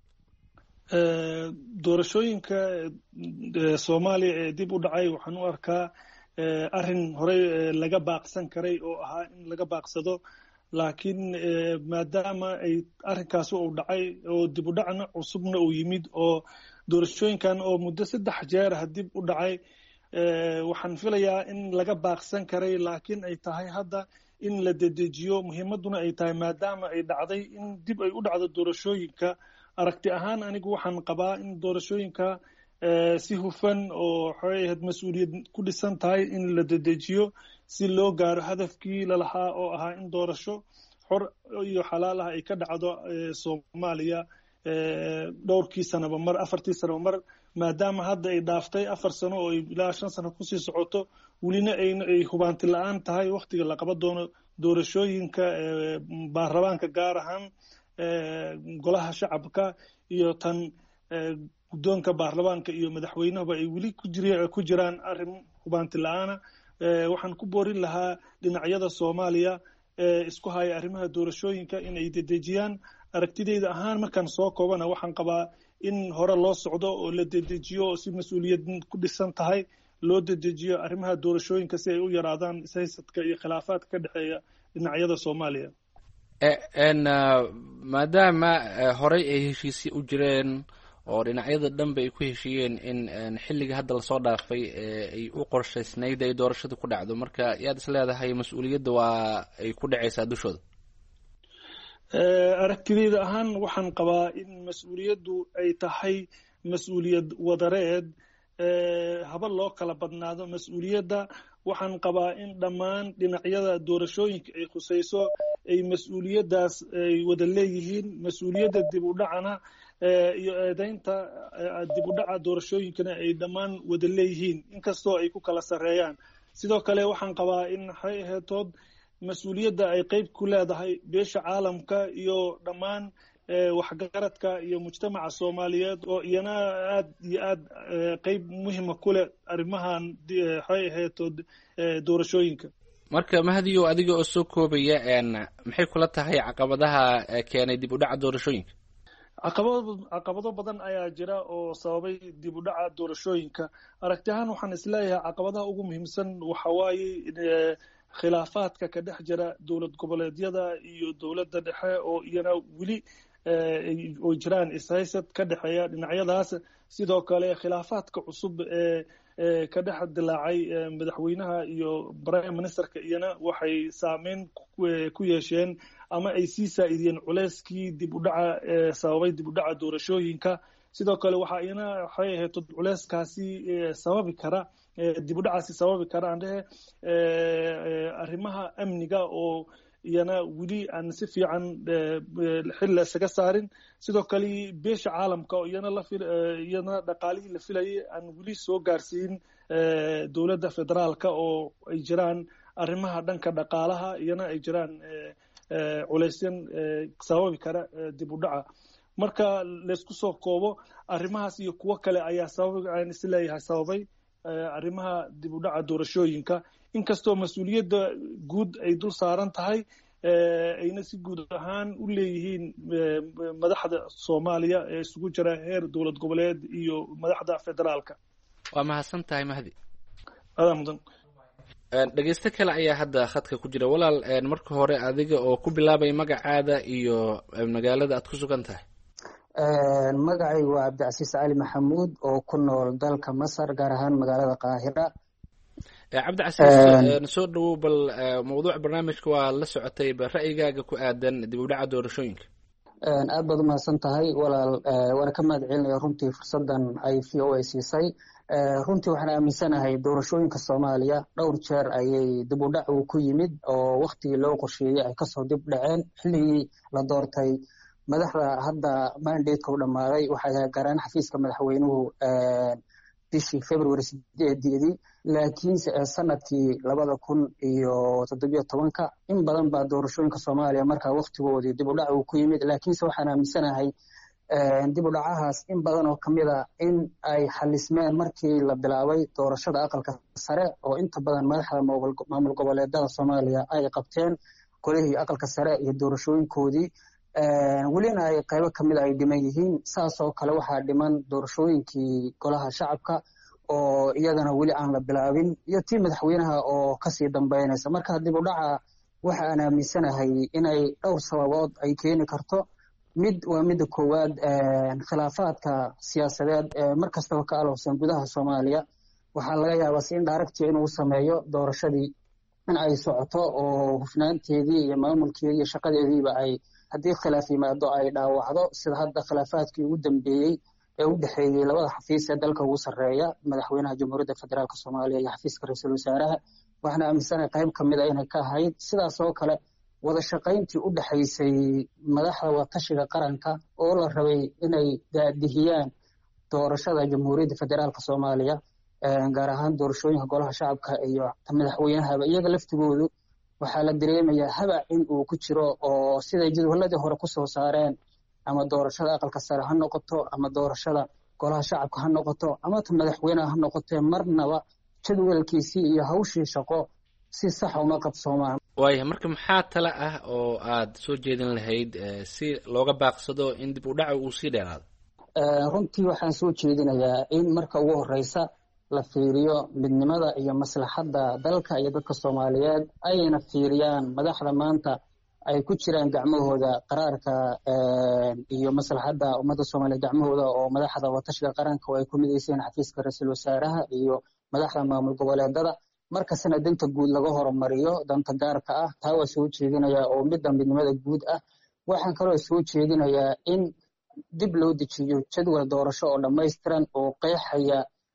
doorashooyinka soomaaliya ee dib u dhacay waxaan u arkaa arrin horey laga baaqsan karay oo ahaa in laga baaqsado laakiin maadaama ay arrinkaasi uu dhacay oo dib u dhacna cusubna uu yimid oo doorashooyinkan oo muddo saddex jeer ah dib u dhacay waxaan filayaa in laga baaqsan karay laakiin ay tahay hadda in la dedejiyo muhiimaduna ay tahay maadaama ay dhacday in dib ay u dhacdo doorashooyinka aragti ahaan anigu waxaan qabaa in doorashooyinka si hufan oo waxay ahayd mas-uuliyad ku dhisan tahay in la dedejiyo si loo gaaro hadafkii lalahaa oo ahaa in doorasho xor iyo xalaal ah ay ka dhacdo Soomaaliya dhowrkii sanaba mar afartii sanaba mar maadaama hadda ay dhaaftay afar sano oo ilaa shan sano kusii socoto welina ay hubaanti la-aan tahay waqtiga la qaban doono doorashooyinka baarlamaanka gaar ahaan golaha shacabka iyo tan guddoonka baarlamaanka iyo madaxweynahaba ay weli ku jiraan arrin hubaanti la-aana waxaan ku boorin lahaa dhinacyada Soomaaliya isku haya arrimaha doorashooyinka in ay dedejiyaan aragtidayda ahaan markaan soo koobana waxaan qabaa in hore loo socdo oo la dedejiyo oo si mas-uuliyad ku dhisan tahay loo dedejiyo arrimaha doorashooyinka si ay u yaraadaan ishaysadka iyo khilaafaadka ka dhexeeya dhinacyada Soomaaliya
maadaama horey ay heshiisyo u jireen oo dhinacyada dhanba ay ku heshiiyeen in xilliga hadda lasoo dhaafay ay u qorshaysnayd ay doorashadu ku dhacdo marka yaad is leedahay mas-uuliyadda waa ay ku dhacaysaa dushooda
aragtidayda ahaan waxaan qabaa in mas-uuliyaddu ay tahay mas-uuliyad wadareed haba loo kala badnaado mas-uuliyadda waxaan qabaa in dhammaan dhinacyada doorashooyinka ay khusayso ay mas-uuliyaddaas ay wada leeyihiin mas-uuliyadda dib u dhacana iyo eedaynta dib u dhaca doorashooyinkana ay dhammaan wada leeyihiin inkastoo ay ku kala sarreeyaan sidoo kale waxaan qabaa in waxay aheetood mas-uuliyadda ay qayb ku leedahay beesha caalamka iyo dhammaan waxgaradka iyo mujtamaca Soomaaliyeed oo iyana aad iyo aad qayb muhiima ku leh arrimahan waxay aheetood doorashooyinka
marka mahadiyo adiga oo soo koobaya maxay kula tahay caqabadaha keenay dib u dhaca doorashooyinka
caqabado caqabado badan ayaa jira oo sababay dib u dhaca doorashooyinka aragti ahaan waxaan isleeyahay caqabadaha ugu muhiimsan waxa waaye khilaafaadka ka dhex jira dowlad goboleedyada iyo dowladda dhexe oo iyana weli oo jiraan ishaysad ka dhexeeya dhinacyadaas sidoo kale khilaafaadka cusub ee ka dhex dilaacay madaxweynaha iyo prime ministerka iyana waxay saameyn ku yeesheen ama ay sii saa'idiyeen culeyskii dib u dhaca sababay dib u dhaca doorashooyinka sidoo kale waxaa iyana waxay ahayd culeyskaasi sababi kara dib u dhacaasi sababi kara aan dhehe arrimaha amniga oo iyana weli aan si fiican xil la isaga saarin sidoo kale beesha caalamka oo iyana la iyana dhaqaalihii la filayay aan weli soo gaarsiin dowladda federaalka oo ay jiraan arrimaha dhanka dhaqaalaha iyana ay jiraan culeysyan sababi kara dib u dhaca marka laysku soo koobo arrimahaas iyo kuwo kale ayaa sabab aan isleeyahay sababay arrimaha dib u dhaca doorashooyinka inkastoo mas-uuliyadda guud ay dul saaran tahay ayna si guud ahaan u leeyihiin madaxda Soomaaliya ee isugu jira heer dowlad goboleed iyo madaxda federaalka
waa mahadsan tahay mahdi
adaa mudan
dhegeyste kale ayaa hadda khadka ku jira walaal marka hore adiga oo ku bilaabay magacaada iyo magaalada aad ku sugan tahay
magacaygu waa cabdicasiis cali maxamuud oo ku nool dalka Masar gaar ahaan magaalada Qaahira
cabdicasiis soo dhawow bal mawduuc barnaamijka waa la socotay ba ra'yigaaga ku aadan dib u dhaca doorashooyinka
aad baad u mahadsan tahay walaal waana ka mahad celinaya runtii fursadan ay v o a siisay runtii waxaan aaminsanahay doorashooyinka Soomaaliya dhowr jeer ayay dib u dhac ku yimid oo waqtigii loo qorsheeyay ay kasoo dib dhaceen xilligii la doortay madaxda hadda mandate-ka u dhamaaday waxay gaaraan xafiiska madaxweynuhu bishii February sideedii laakiin sanadkii labada kun iyo toddobiyo tobanka in badan baa doorashooyinka Soomaaliya markaa waqtigoodii dib u dhac ku yimid laakiinse waxaan aaminsanahay dib u dhacahaas in badan oo kamid ah in ay xalismeen markii la bilaabay doorashada aqalka sare oo inta badan madaxda maamul goboleedada Soomaaliya ay qabteen golihii aqalka sare iyo doorashooyinkoodii welina ay qaybo kamid ay dhiman yihiin saas oo kale waxaa dhiman doorashooyinkii golaha shacabka oo iyadana weli aan la bilaabin iyo tii madaxweynaha oo kasii dambeynaysa marka dib u dhaca waxa aan aaminsanahay inay dhowr sababood ay keeni karto. mid waa midda koowaad, khilaafaadka siyaasadeed ee mar kastaba ka alowsan gudaha Soomaaliya. waxaa laga yaabaa si indirecti inuu sameeyo doorashadii in ay socoto oo hufnaanteedii iyo maamulkeedii iyo shaqadeediiba ay haddii khilaaf yimaado ay dhaawacdo, sida hadda khilaafaadkii ugu dambeeyey ee u dhexeeyey labada xafiis ee dalka ugu sarreeya, madaxweynaha jamhuuriyadda federaalk Soomaaliya iyo xafiiska ra-iisul wasaaraha. waxaana aaminsanahay qayb ka mid a inay ka ahayd. sidaas oo kale wada shaqayntii u dhexaysay madaxda watashiga qaranka oo la rabay inay daadihiyaan doorashada jamhuuriyadda federaalk Soomaaliya, gaar ahaan doorashooyinka golaha shacabka iyo madaxweynahaba, iyaga laftigoodu waxaa la dareemayaa habac in uu ku jiro, oo siday jadwaladii hore kusoo saareen ama doorashada aqalka sare ha noqoto ama doorashada golaha shacabka ha noqoto ama ta madaxweynaha ha noqotee marnaba jadwalkiisii iyo hawshii shaqo si sax uma qabsoomaan.
waaya marka maxaa tala ah oo aad soo jeedin lahayd si looga baaqsado in dib u dhaca uu sii dheeraado?
runtii waxaan soo jeedinayaa in marka ugu horeysa la fiiriyo midnimada iyo maslaxadda dalka iyo dadka Soomaaliyeed, ayna fiiriyaan madaxda maanta ay ku jiraan gacmahooda qaraarka iyo maslaxadda ummadda Soomaaliyeed gacmahooda, oo madaxda watashiga qaranka oo ay ku mideyseen xafiiska ra-iisul wasaaraha iyo madaxda maamul goboleedada. markasna danta guud laga horumariyo danta gaarka ah. taa waa soo jeedinayaa oo midda midnimada guud ah. waxaan kaloo soo jeedinayaa in dib loo dejiyo jadwal doorasho oo dhammaystiran oo qeexaya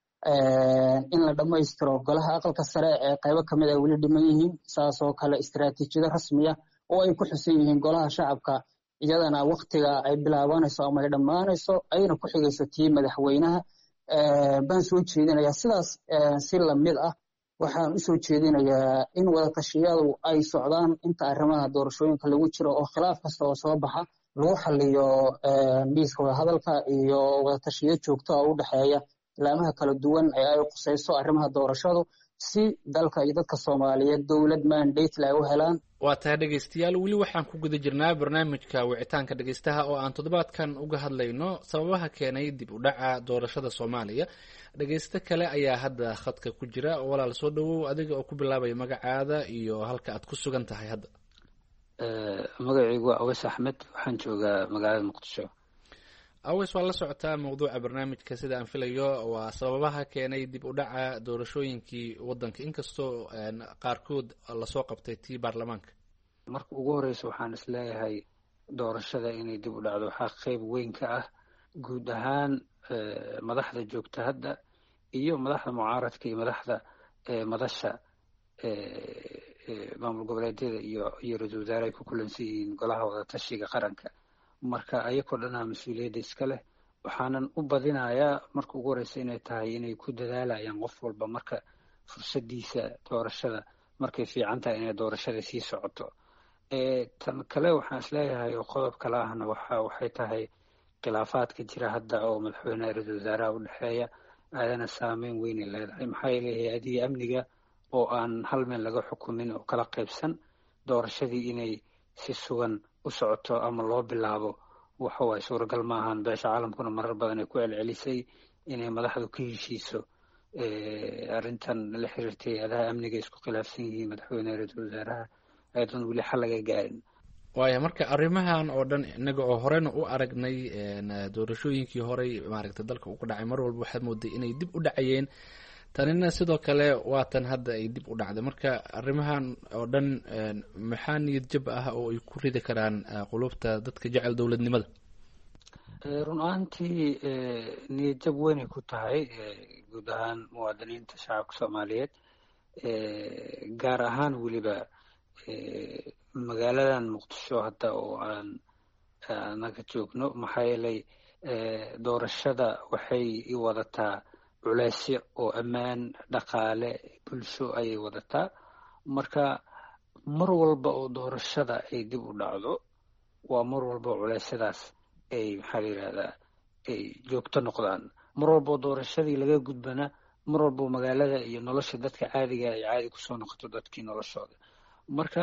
in la dhammaystiro golaha aqalka sare ee qaybo ka mid ay weli dhiman yihiin. saas oo kale istaraatiijiyado rasmiya oo ay ku xusan yihiin golaha shacabka, iyadana waktiga ay bilaabanayso ama ay dhammaanayso ayna ku xigayso tii madaxweynaha baan soo jeedinayaa. sidaas si lamid ah waxaan u soo jeedinayaa in wadatashyadu ay socdaan inta arrimaha doorashooyinka lagu jiro, oo khilaaf kasta oo soo baxa lagu xaliyo miiska wadahadalka iyo wadatashiyo joogto ah u dhexeeya ilaamaha kala duwan ee ay qusayso arrimaha doorashadu, si dalka iyo dadka Soomaaliyeed dowlad mandate ay u helaan.
waa tahay dhegaystayaal, weli waxaan ku guda jirnaa barnaamijka wicitaanka dhegaystaha oo aan toddobaadkan uga hadlayno sababaha keenay dib u dhaca doorashada Soomaaliya. dhegaysto kale ayaa hadda khadka ku jira. walaal soo dhawow, adiga oo ku bilaabaya magacaada iyo halka aad ku sugan tahay hadda.
magacaygu waa Aweys Axmed, waxaan joogaa magaalada Muqdisho.
aweys, waa la socotaa mawduuca barnaamijka sida aan filayo, waa sababaha keenay dib u dhaca doorashooyinkii wadanka, inkastoo qaarkood lasoo qabtay tii baarlamaanka.
marka ugu horeysa waxaan isleeyahay doorashada inay dib u dhacdo waxaa qeyb weyn ka ah guud ahaan madaxda joogta hadda iyo madaxda mucaaradka iyo madaxda madasha maamul goboleedyada iyo iyo ra-iisul wasaare ay ku kulansan yihiin golaha wadatashiga qaranka. marka ayagoo dhanaa mas-uuliyadda iska leh. waxaanan u badinayaa marka ugu horeysa inay tahay inay ku dadaalayaan qof walba marka fursadiisa doorashada markay fiican tahay inay doorashada sii socoto. tan kale waxaan isleeyahay oo qodob kale ahna waxa waxay tahay khilaafaadka jira hadda oo madaxweynaha ra-iisul wasaaraha u dhexeeya aadana saameyn weynay leedahay. maxaa yeelay hay-adihi amniga oo aan hal meel laga xukumin oo kala qaybsan doorashadii inay si sugan u socoto ama loo bilaabo waxa waaye suuragal maahan. beesha caalamkuna marar badan ay ku celcelisay inay madaxdu ka heshiiso arrintan la xiriirtay hay-adaha amniga isku khilaafsan yihiin madaxweynaha ra-iisul wasaaraha ayadoon weli xal laga gaarin.
waaya marka arrimahan oo dhan inaga oo horena u aragnay doorashooyinkii horey maaragtay dalka uu ka dhacay, mar walba waxaad mooday inay dib u dhacayeen. tanina sidoo kale waa tan hadda ay dib u dhacday. marka arrimahan oo dhan maxaa niyad jab ah oo ay ku ridi karaan qulubta dadka jecel dowladnimada?
run ahaantii niyad jab weynay ku tahay guud ahaan muwaadiniinta shacabka Soomaaliyeed, gaar ahaan weliba magaaladan Muqdisho hadda oo aan anaga joogno. maxaa yeelay doorashada waxay i wadataa culeysyo oo ammaan, dhaqaale, bulsho ayay wadataa. marka mar walba oo doorashada ay dib u dhacdo waa mar walba oo culeysyadaas ay maxaa la yidhahdaa ay joogto noqdaan. mar walba oo doorashadii laga gudbana mar walba oo magaalada iyo nolosha dadka caadiga ay caadi kusoo noqoto dadkii noloshooda. marka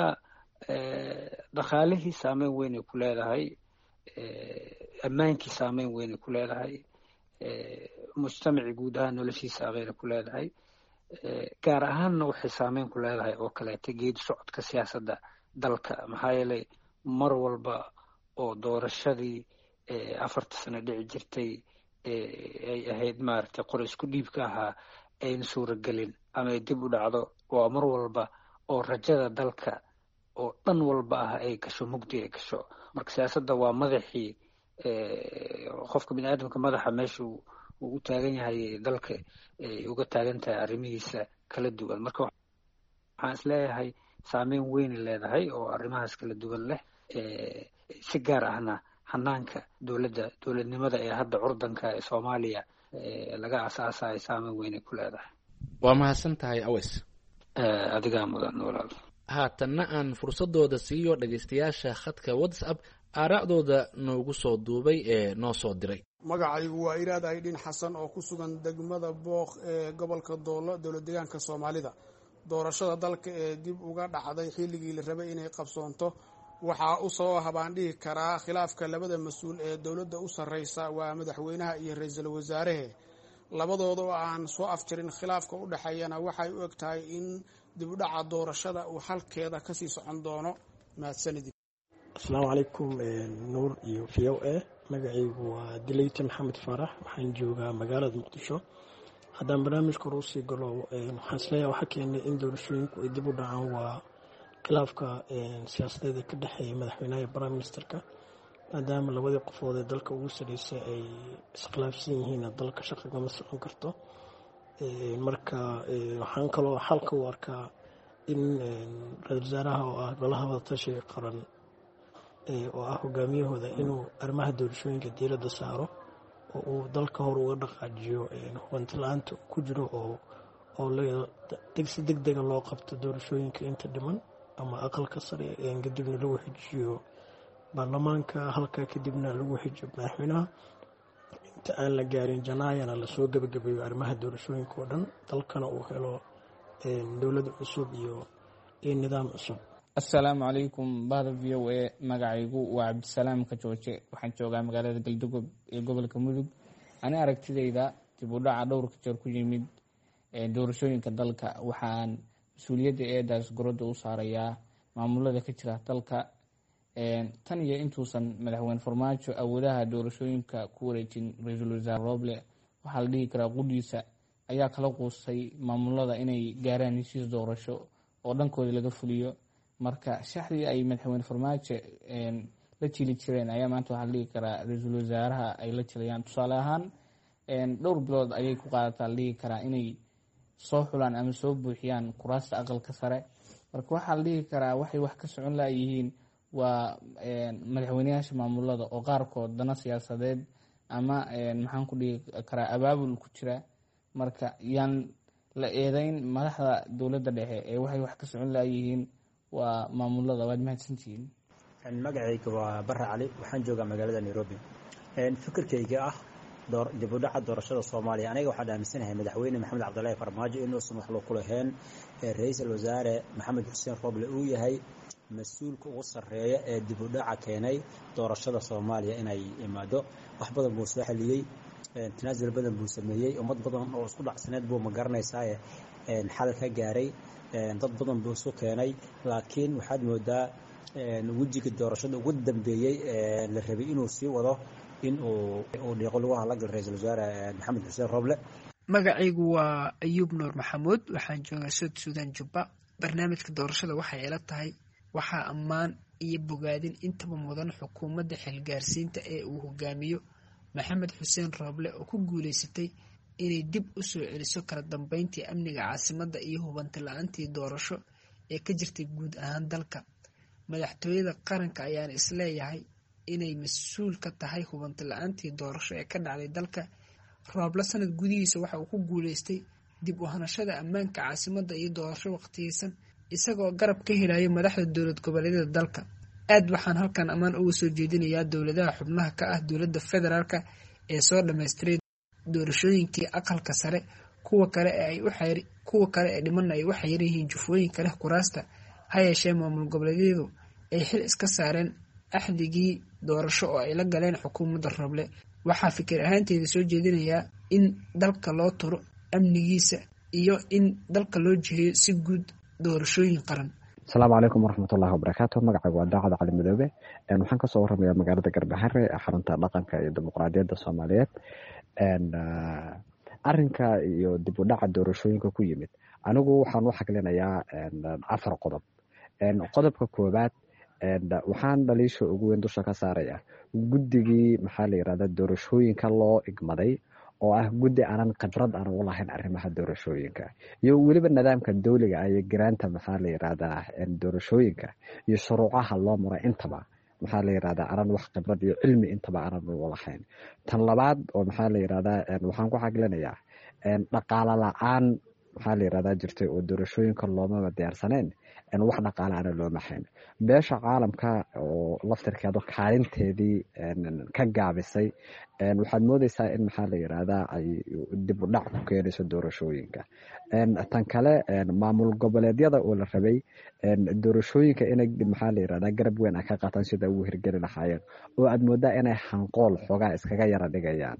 dhaqaalihii saameyn weyn ay ku leedahay, ammaankii saameyn weyn ay ku leedahay, mujtamacii guud ahaan noloshiisa abeyna ku leedahay. gaar ahaanna waxay saameyn ku leedahay oo kaleeta geedi socodka siyaasadda dalka maxaa yeelay mar walba oo doorashadii afarta sano dhici jirtay ay ahayd maaragtay qor isku dhiibka ahaa ayna suuragelin ama ay dib u dhacdo waa mar walba oo rajada dalka oo dhan walba ah ay gasho mugdi ay gasho marka siyaasadda waa madaxii qofka bini aadamka madaxa meesha uu u taagan yahay dalka ay uga taagan tahay arrimihiisa kala duwan marka waxaan isleeyahay saameyn weyn leedahay oo arrimahaas kala duwan leh si gaar ahna hanaanka dowladda dowladnimada ee hadda curdanka ee soomaaliya laga asaasayo saameyn weyn ay ku leedahay.
waa mahadsan tahay aweys.
adigaa mudan walaal.
haatanna aan fursadooda siiyo dhegeystayaasha khadka whatsapp aaraacdooda noogu soo duubay ee noo soo diray.
magacaygu waa iraad aydhin xasan oo ku sugan degmada booq ee gobolka doolo dowlad deegaanka soomaalida. doorashada dalka ee dib uga dhacday xilligii la rabay inay qabsoonto waxaa u soo habaan dhihi karaa khilaafka labada mas-uul ee dowladda u sarreysa waa madaxweynaha iyo ra-iisul wasaarahe labadooda oo aan soo afjarin khilaafka u dhexeeyana waxay u eg tahay in dib u dhaca doorashada uu halkeeda kasii socon doono. mahadsanidi.
asalaamu calaykum nuur iyo v o a magacaygu waa dilayte maxamed faarax waxaan joogaa magaalada muqdisho. haddaan barnaamijka hore usii galo waxaan isleeyahay waxaa keenay in doorashooyinku ay dib u dhacaan waa khilaafka siyaasadeeda ka dhexeeya madaxweynaha iyo prime ministerka maadaama labadii qofood ee dalka ugu sarreysay ay iskhilaafsan yihiin dalka shaqigama socon karto. marka waxaan kaloo xalka u arkaa in ra-iisul wasaaraha oo ah golaha wadatashiga qaran oo ah hogaamiyahooda inuu arrimaha doorashooyinka diiradda saaro oo uu dalka hor uga dhaqaajiyo hubanti la-aanta ku jiro oo oo si deg dega loo qabto doorashooyinka inta dhiman ama aqalka sare kadibna lagu xijiyo baarlamaanka halkaa kadibna lagu xijiyo madaxweynaha inta aan la gaarin janaayana lasoo gebagabeeyo arrimaha doorashooyinka oo dhan dalkana uu helo dowlad cusub iyo iyo nidaam cusub.
assalaamu calaykum bahda v o a magacaygu waa cabdisalaam kajooje waxaan joogaa magaalada galdogob ee gobolka mudug. ani aragtidayda dib u dhaca dhowrka jeer ku yimid doorashooyinka dalka waxaan mas-uuliyadda eedaas gorodda u saarayaa maamulada ka jira dalka tan iyo intuusan madaxweyne farmaajo awoodaha doorashooyinka ku wareejin ra-iisul wasaare roble waxaa la dhihi karaa qudhiisa ayaa kala quustay maamulada inay gaaraan heshiis doorasho oo dhankooda laga fuliyo. marka shaxdii ay madaxweyne farmaajo la jili jireen ayaa maanta waxaa la dhihi karaa ra-iisul wasaaraha ay la jilayaan. tusaale ahaan dhowr bilood ayay ku qaadataa la dhihi karaa inay soo xulaan ama soo buuxiyaan kuraasta aqalka sare. marka waxaa la dhihi karaa waxay wax ka socon layihiin waa madaxweyneyaasha maamulada oo qaarkood dana siyaasadeed ama maxaan ku dhihi karaa abaabul ku jira. marka yaan la eedeyn madaxda dowladda dhexe ee waxay wax ka socon layihiin waa maamulada. waad mahadsantihiin.
magacayga waa bare cali waxaan joogaa magaalada nairobi. fikirkayga ah dib u dhaca doorashada soomaaliya aniga waxaan aaminsanahay madaxweyne maxamed cabdilaahi farmaajo inuusan wax loo ku lahayn ra-iisul wasaare maxamed xuseen roble uu yahay mas-uulka ugu sarreeya ee dib u dhaca keenay doorashada soomaaliya inay imaado. wax badan buu soo xaliyey, tanaasul badan buu sameeyey, ummad badan oo isku dhacsaneed buu ma garanaysaa xal ka gaaray, dad badan buu isu keenay. laakiin waxaad moodaa wejiga doorashada ugu dambeeyey la rabay inuu sii wado in uu dhiiqo lagu hadlagal ra-iisul wasaare maxamed xuseen roble.
magacaygu waa ayuub nuur maxamuud waxaan joogaa south sudan jubba. barnaamijka doorashada waxay ila tahay waxaa ammaan iyo bogaadin intaba mudan xukuumadda xilgaarsiinta ee uu hogaamiyo maxamed xuseen roble oo ku guuleysatay inay dib u soo celiso kala dambeyntii amniga caasimadda iyo hubanti la-aantii doorasho ee ka jirtay guud ahaan dalka. madaxtooyada qaranka ayaan isleeyahay inay mas-uul ka tahay hubanti la-aantii doorasho ee ka dhacday dalka. roble sanad gudihiisa waxa uu ku guuleystay dib u hanashada ammaanka caasimadda iyo doorasho waqtiyeysan isagoo garab ka helayo madaxda dowlad goboleedyada dalka. aad waxaan halkan ammaan uga soo jeedinayaa dowladaha xubnaha ka ah dowladda federaalka ee soo dhamaystiray doorashooyinkii aqalka sare. kuwa kale ee ay u xayr kuwa kale ee dhimanna ay u xayran yihiin jufooyinka leh kuraasta. ha yeeshee maamul goboleedyadu ay xil iska saareen axdigii doorasho oo ay la galeen xukuumadda roble. waxaa fikir ahaanteeda soo jeedinayaa in dalka loo turo amnigiisa iyo in dalka loo jiheeyo si guud doorashooyin qaran.
asalaamu calaykum waraxmat ullahi wabarakaatu. magacaygu waa daacad cali madoobe. waxaan kasoo waramayaa magaalada Garbahare ee xarunta dhaqanka iyo dimuqraadiyadda Soomaaliyeed. arinka iyo dib u dhaca doorashooyinka ku yimid anigu waxaan u xaglinayaa afar qodob. qodobka koowaad, waxaan dhaliisha ugu weyn dusha ka saaraya guddigii maxaa la yirahdaa doorashooyinka loo igmaday oo ah guddi aanan khibrad aan u lahayn arrimaha doorashooyinka iyo weliba nidaamka dowliga ah iyo garaanta maxaa la yirahdaa doorashooyinka iyo shuruucaha loo maray intaba maxaa la yirahdaa aanan wax khibrad iyo cilmi intaba aanan u lahayn. tan labaad oo maxaa la yirahdaa waxaan ku xaglinayaa dhaqaale la-aan maxaa la yirahdaa jirtay oo doorashooyinka loomaba diyaarsaneen wax dhaqaale aan loo maxayn. beesha caalamka oo laftirkeedu kaalinteedii ka gaabisay waxaad moodaysaa in maxaa la yirahdaa ay dib u dhac ku keenayso doorashooyinka. tan kale maamul goboleedyada oo la rabay doorashooyinka inay maxaa la yirahdaa garab weyn ay ka qaataan sida ugu hirgeli lahaayeen oo aad moodaa inay hanqool xoogaa iskaga yara dhigayaan.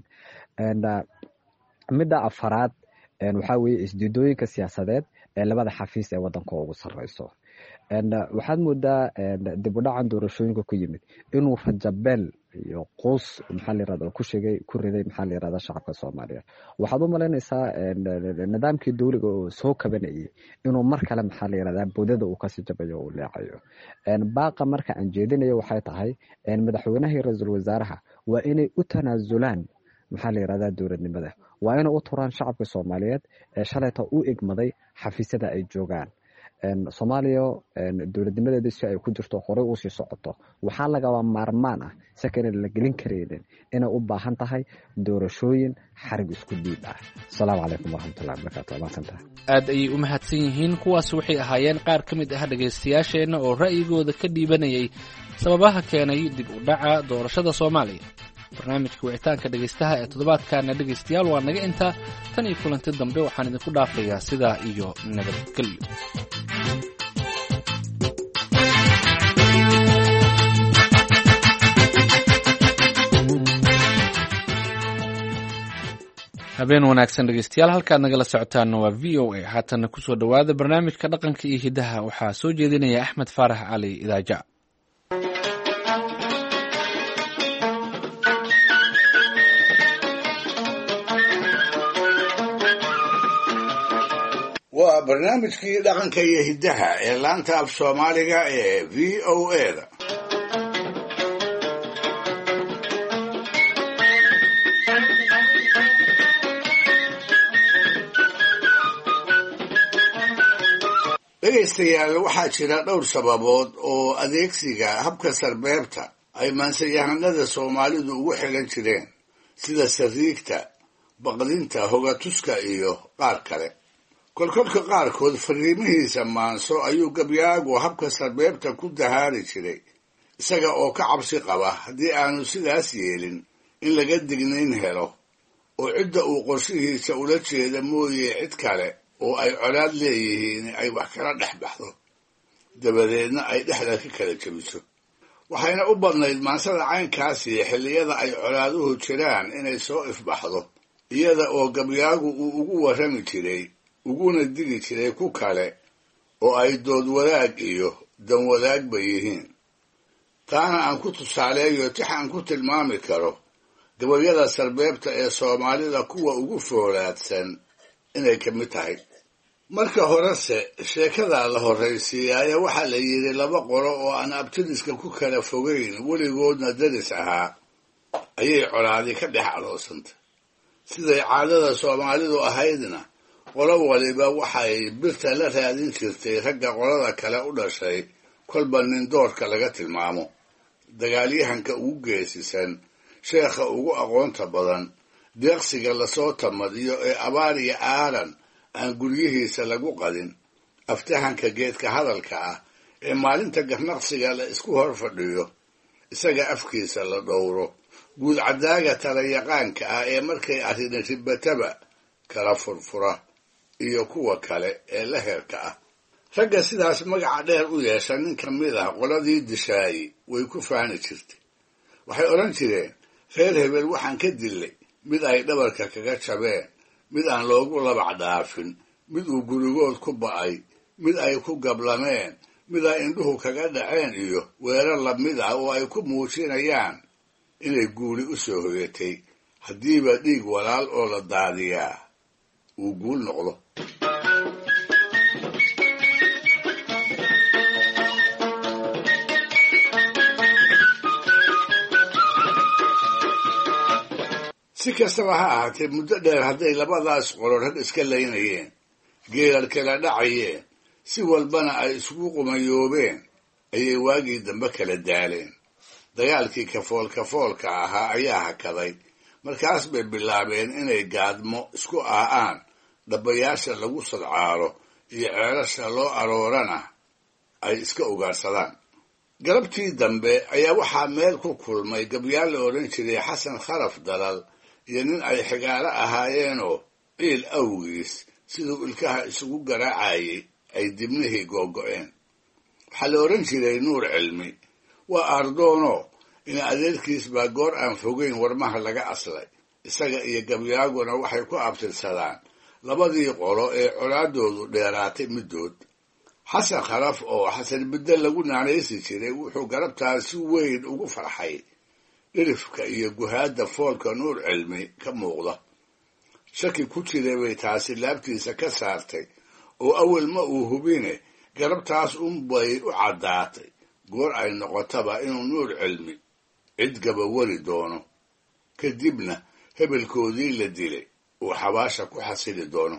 midda afaraad waxaa weeye isdiidooyinka siyaasadeed ee labada xafiis ee wadanka ugu sarreyso. waxaad moodaa dib u dhacan doorashooyinka ku yimid inuu rajabeel iyo quus maxaa la yirahdaa ku sheegay ku riday maxaa la yirahdaa shacabka Soomaaliyeed. waxaad u malaynaysaa nidaamkii dowliga oo soo kabanayay inuu mar kale maxaa la yirahdaa boodada uu kasii jabayo oo leecayo. baaqa marka aan jeedinayo waxay tahay madaxweynaha iyo ra'iisul wasaaraha waa inay u tanaasulaan maxaa la yirahdaa dowladnimada, waa inay u turaan shacabka Soomaaliyeed ee shalayta u igmaday xafiisyada ay joogaan. Soomaaliya dowladnimadeeda si ay ku jirto horey u sii socoto waxaa lagaba maarmaan ah sakan la gelin kareen inay u baahan tahay doorashooyin xarig isku dhiib ah. Assalaamu calaykum waraxmatullahi wabarakaatuh.
aad ayay u mahadsan yihiin. kuwaas waxay ahaayeen qaar ka mid ah dhageystayaasheena oo ra'yigooda ka dhiibanayay sababaha keenay dib u dhaca doorashada Soomaaliya. barnaamijka wicitaanka dhegeystaha ee toddobaadkaana dhegeystayaal waa naga intaa. tan iyo kulanti dambe waxaan idinku dhaafayaa sidaa iyo nabadgelyo. habeen wanaagsan dhegeystayaal, halkaad nagala socotaana waa v o a. haatana kusoo dhowaada barnaamijka dhaqanka iyo hidaha. waxaa soo jeedinaya axmed faarax cali idaaja.
waa barnaamijkii dhaqanka iyo hiddaha ee laanta af soomaaliga ee v o a da. dhegaystayaal, waxaa jira dhowr sababood oo adeegsiga habka sarbeebta ay maansayahanada Soomaalidu ugu xilan jireen, sida sariigta, baqdinta, hogatuska iyo qaar kale. kolkolka qaarkood fariimihiisa maanso ayuu gabyaagu habka sarbeebta ku dahaari jiray, isaga oo ka cabsi qaba haddii aanu sidaas yeelin in laga dignayn helo oo cidda uu qorshihiisa ula jeeda mooye cid kale oo ay colaad leeyihiin ay wax kala dhex baxdo, dabadeedna ay dhexda ka kala jebiso. waxayna u badnayd maansada caynkaasi xilliyada ay colaaduhu jiraan inay soo ifbaxdo, iyada oo gabyaagu uu ugu warrami jiray uguna digi jiray ku kale oo ay dood wadaag iyo dan wadaagba yihiin. taana aan ku tusaaleeyo tix aan ku tilmaami karo gabayada sarbeebta ee Soomaalida kuwa ugu foolaadsan inay ka mid tahay. marka horese sheekada la horraysiiyay waxaa la yidhi laba qolo oo aan abtiriska ku kala fogeyn weligoodna daris ahaa ayay colaadi ka dhex aloosantay. siday caadada Soomaalidu ahaydna qolo waliba waxay birta la raadin jirtay ragga qolada kale u dhashay kolba nin doorka laga tilmaamo, dagaalyahanka ugu geesisan, sheekha ugu aqoonta badan, deeqsiga lasoo tamadiyo ee abaar iyo aaran aan guryihiisa lagu qadin, aftahanka geedka hadalka ah ee maalinta garnaqsiga la isku hor fadhiyo, isaga afkiisa la dhowro, guud cadaaga talayaqaanka ah ee markay arrini ribataba kala furfura, iyo kuwa kale ee la heerka ah. ragga sidaas magaca dheer u yeesha nin ka mid ah qoladii dishaayi way ku faani jirtay. waxay odhan jireen, reer hebel waxaan ka dillay mid ay dhabarka kaga jabeen, mid aan loogu labac dhaafin, mid uu gurigood ku ba'ay, mid ay ku gablameen, mid ay indhuhu kaga dhaceen iyo weerar lamid ah oo ay ku muujinayaan inay guuli u soo hoyatay haddiiba dhiig walaal oo la daadiyaa uu guul noqdo. si kastaba ha ahaatee muddo dheer hadday labadaas qolo rag iska laynayeen, geerar kala dhacayeen, si walbana ay isugu qumayoobeen, ayay waagii dambe kala daaleen. dagaalkii kafool kafoolka ahaa ayaa hakaday. markaas bay bilaabeen inay gaadmo isku aa'aan, dhabayaasha lagu sadcaalo iyo ceelasha loo aroorana ay iska ugaarsadaan. galabtii dambe ayaa waxaa meel ku kulmay gabyaal la odhan jiray xasan kharaf dalal iyo nin ay xigaalo ahaayeenoo ciil awgiis siduu ilkaha isugu garaacayay ay dibnihii googo'een. waxaa la odhan jiray nuur cilmi. waa aardoono in adeerkiis baa goor aan fogeyn warmaha laga aslay. isaga iyo gabyaaguna waxay ku abtirsadaan labadii qolo ee colaadoodu dheeraatay middood. xasan kharaf oo xasan bidde lagu naanaysi jiray wuxuu galabtaas si weyn ugu farxay dhirifka iyo guhaadda foolka nuur cilmi ka muuqda. shaki ku jiray bay taasi laabtiisa ka saartay oo awel ma uu hubine galabtaas unbay u caddaatay goor ay noqotaba inuu nuur cilmi cid gabawari doono, kadibna hebelkoodii la dilay uu xabaasha ku xasili doono.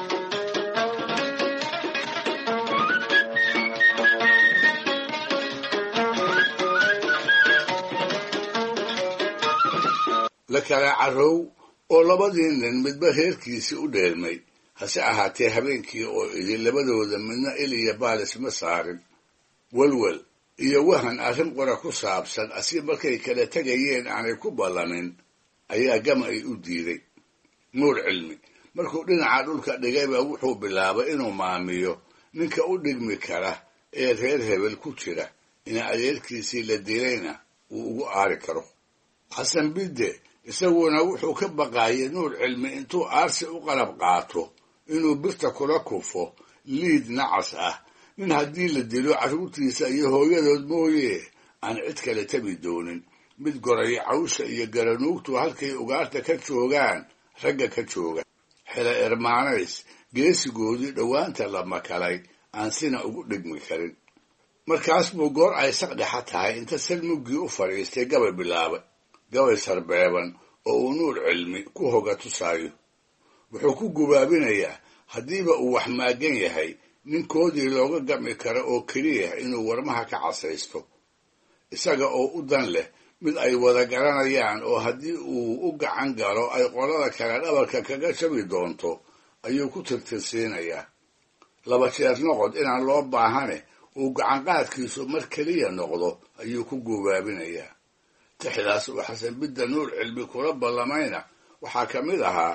la kala carrow oo labadii nin midba reerkiisii u dheelmay. hase ahaatee habeenkii oo idin labadooda midna il iyo baalis ma saarin. welwel iyo wahan arrin qora ku saabsan asi markay kala tegayeen aanay ku ballamin ayaa gama ay u diiday. nuur cilmi markuu dhinaca dhulka dhigayba wuxuu bilaabay inuu maamiyo ninka u dhigmi kara ee reer hebel ku jira ina adeerkiisii la dilayna uu ugu aari karo. xasan bidde isaguna wuxuu ka baqaayay nuur cilmi intuu aarsi u qalab qaato inuu birta kula kufo liid nacas ah, nin haddii la dilo carruurtiisa iyo hooyadood mooye aan cid kale tabi doonin, mid goray cawsha iyo garanuugtu halkay ugaarta ka joogaan ragga ka jooga. xela ermaanays geesigoodii dhowaanta la makalay aan sina ugu dhigmi karin. markaas buu goor ay saqdhexa tahay inta salmuggii u fadhiistay gabay bilaabay. gabay sarbeeban oo uu nuur cilmi ku hoga tusaayo. wuxuu ku gubaabinayaa haddiiba uu wax maagan yahay ninkoodii looga gami karo oo keliya inuu warmaha ka casaysto, isaga oo u dan leh mid ay wada garanayaan oo haddii uu u gacan galo ay qolada kale dhabarka kaga jabi doonto ayuu ku tirtirsiinayaa. laba jeer noqod inaan loo baahane uu gacanqaadkiisu mar keliya noqdo ayuu ku gubaabinayaa. tixdaas uu xasan bidda nuur cilmi kula ballamayna waxaa ka mid ahaa: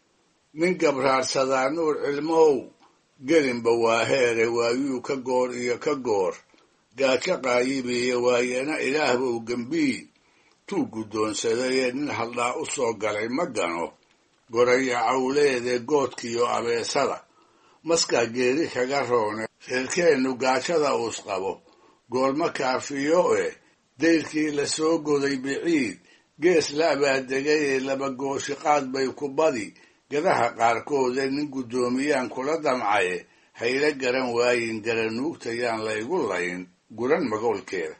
nin gabraarsadaa nuur cilmow gelinba waa heere waayuu ka goor iyo ka goor gaajo qaayibiiyo waayana ilaahbow gembii tuu guddoonsadayee nin haldhaa u soo galay ma gano goraya cawleedee goodkiiyo abeesada maskaa geeri kaga roone reerkeennu gaajada uus qabo goolma kaafiyo eh dayrkii la soo goday biciid gees la abaadegayee laba gooshiqaad bay ku badi gadaha qaarkoodee nin guddoomiyaan kula damcaye hayla garan waayin garanuugta yaan laygu layn guran magoolkeeda.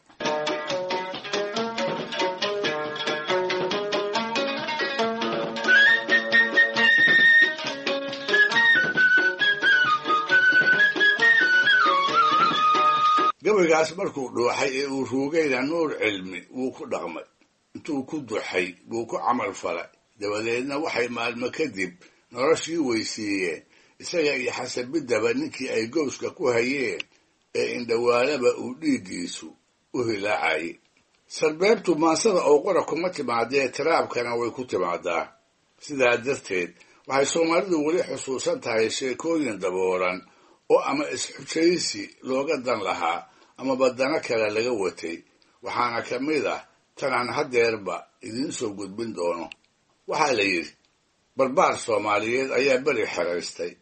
gabaygaas markuu dhuuxay ee uu ruugayna nuur cilmi wuu ku dhaqmay. intuu ku duxay buu ku camal falay. dabadeedna waxay maalmo kadib noloshii weysiiyeen isaga iyo xasan biddaba ninkii ay gowska ku hayeen ee indhawaalaba uu dhiiggiisu u hilaacayay. sarbeebtu maansada oo qora kuma timaadee tiraabkana way ku timaadaa. sidaa darteed waxay soomaalidu weli xusuusan tahay sheekooyin dabooran oo ama isxujaysi looga dan lahaa ama badano kale laga watay. waxaana ka mid ah tanaan haddeerba idiin soo gudbin doono. waxaa la yidhi barbaar soomaaliyeed ayaa beri xeraystay.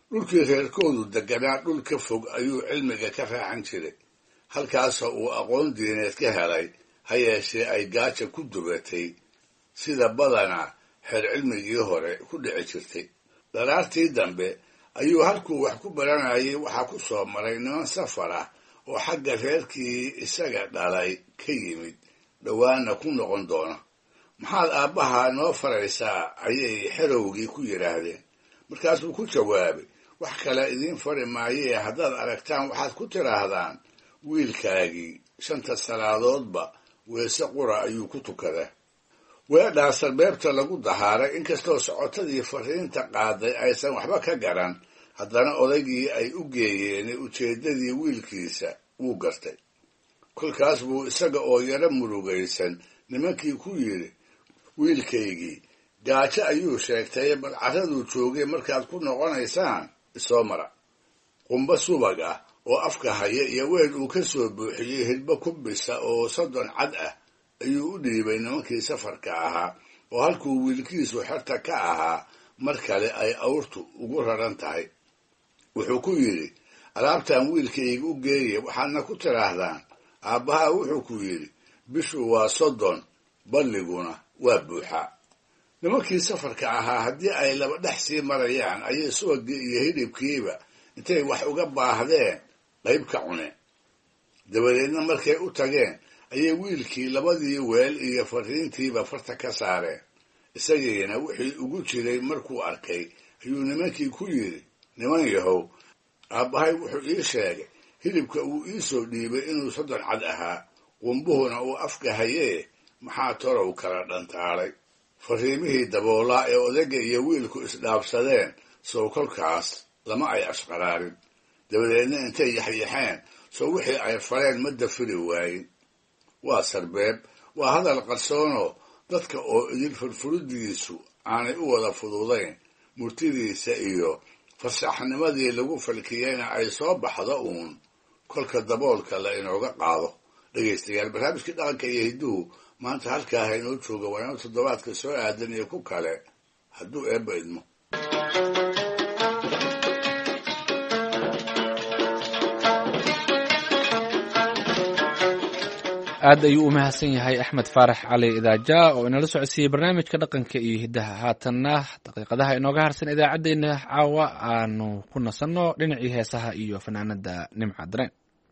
dhulkii reerkoodu deganaa dhul ka fog ayuu cilmiga ka raacan jiray halkaasoo uu aqoon diineed ka helay ha yeeshee ay gaaja ku dubatay sida badanaa xeer cilmigii hore ku dhici jirtay daraartii dambe ayuu halkuu wax ku baranayay waxaa ku soo maray niman safar ah oo xagga reerkii isaga dhalay ka yimid dhowaana ku noqon doona maxaad aabbaha noo faraysaa ayay xerowgii ku yidhaahdeen markaasuu ku jawaabay wax kale idiin fari maayee haddaad aragtaan waxaad ku tidhaahdaan wiilkaagii shanta salaadoodba weese qura ayuu ku tukadaa weedhaa sarbeebta lagu dahaaray inkastoo socotadii fariinta qaaday aysan waxba ka garan haddana odaygii ay u geeyeen ujeeddadii wiilkiisa wuu gartay kolkaas buu isaga oo yaro murugaysan nimankii ku yidhi wiilkaygii gaajo ayuu sheegtay bal carraduu joogay markaad ku noqonaysaan isoo mara qumbo subag ah oo afka haya iyo weel uu ka soo buuxiyey hilbo kubisa oo soddon cad ah ayuu u dhiibay nimankii safarka ahaa oo halkuu wiilkiisu xerta ka ahaa mar kale ay awrtu ugu raran tahay wuxuu ku yidhi alaabtan wiilkayga u geeye waxaadna ku tidhaahdaan aabbaha wuxuu ku yidhi bishu waa soddon balliguna waa buuxaa nimankii safarka ahaa haddii ay laba dhex sii marayaan ayay subagii iyo hidhibkiiba intay wax uga baahdeen qayb ka cuneen dabadeedna markay u tageen ayay wiilkii labadii weel iyo fariintiiba farta ka saareen isagiina wixii ugu jiray markuu arkay ayuu nimankii ku yidhi niman yahow aabbahay wuxuu ii sheegay hilibka uu ii soo dhiibay inuu soddon cad ahaa qumbuhuna uu afka hayee maxaa torow kala dhantaalay fariimihii daboolaa ee odayga iyo wiilku isdhaafsadeen sow kolkaas lama ay ashqaraarin dabadeedna intay yaxyaxeen sow wixii ay fareen ma dafiri waayin waa sarbeeb waa hadal qarsoonoo dadka oo idin furfuridiisu aanay u wada fududayn murtidiisa iyo fasaxnimadii lagu falkiyeyna ay soo baxdo uun kolka daboolka la inooga qaado dhegaystayaal barnaamijkii dhaqanka iyo hidduhu maanta halkaa ha inoo jooga waana toddobaadka soo aadan iyo ku kale hadduu eebba idmo
aad ayuu u mahadsan yahay axmed faarax cali idaaja oo inala socodsiiyey barnaamijka dhaqanka iyo hiddaha haatanna daqiiqadaha inooga harsan idaacaddeenna caawa aanu ku nasanno dhinacii heesaha iyo fanaanada nimca dareen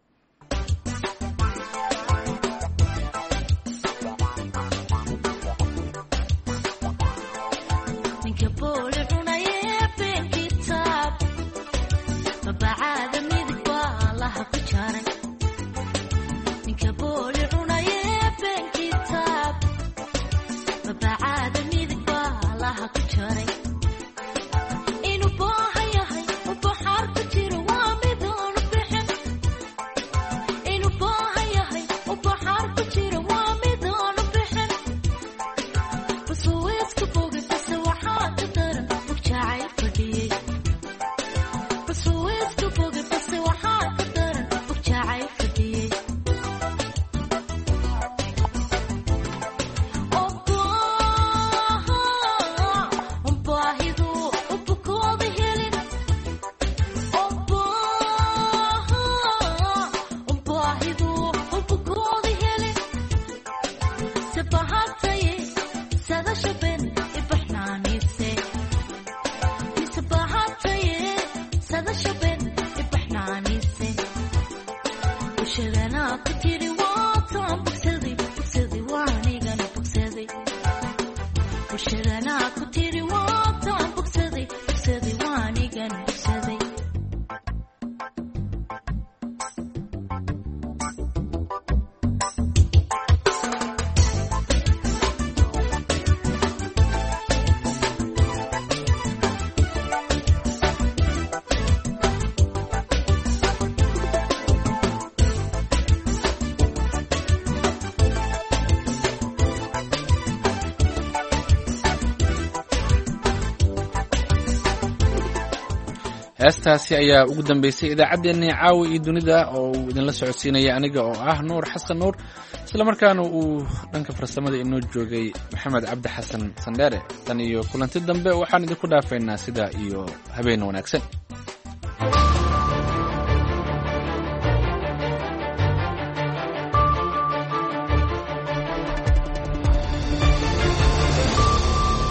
heestaasi ayaa ugu dambeysay idaacaddeenii caawi iyo dunida oo uu idinla socodsiinaya aniga oo ah nuur xasan nuur islamarkaana uu dhanka farsamada inoo joogay maxamed cabdi xasan sandheere tan iyo kulanti dambe waxaan idinku dhaafaynaa sidaa iyo habeen wanaagsan.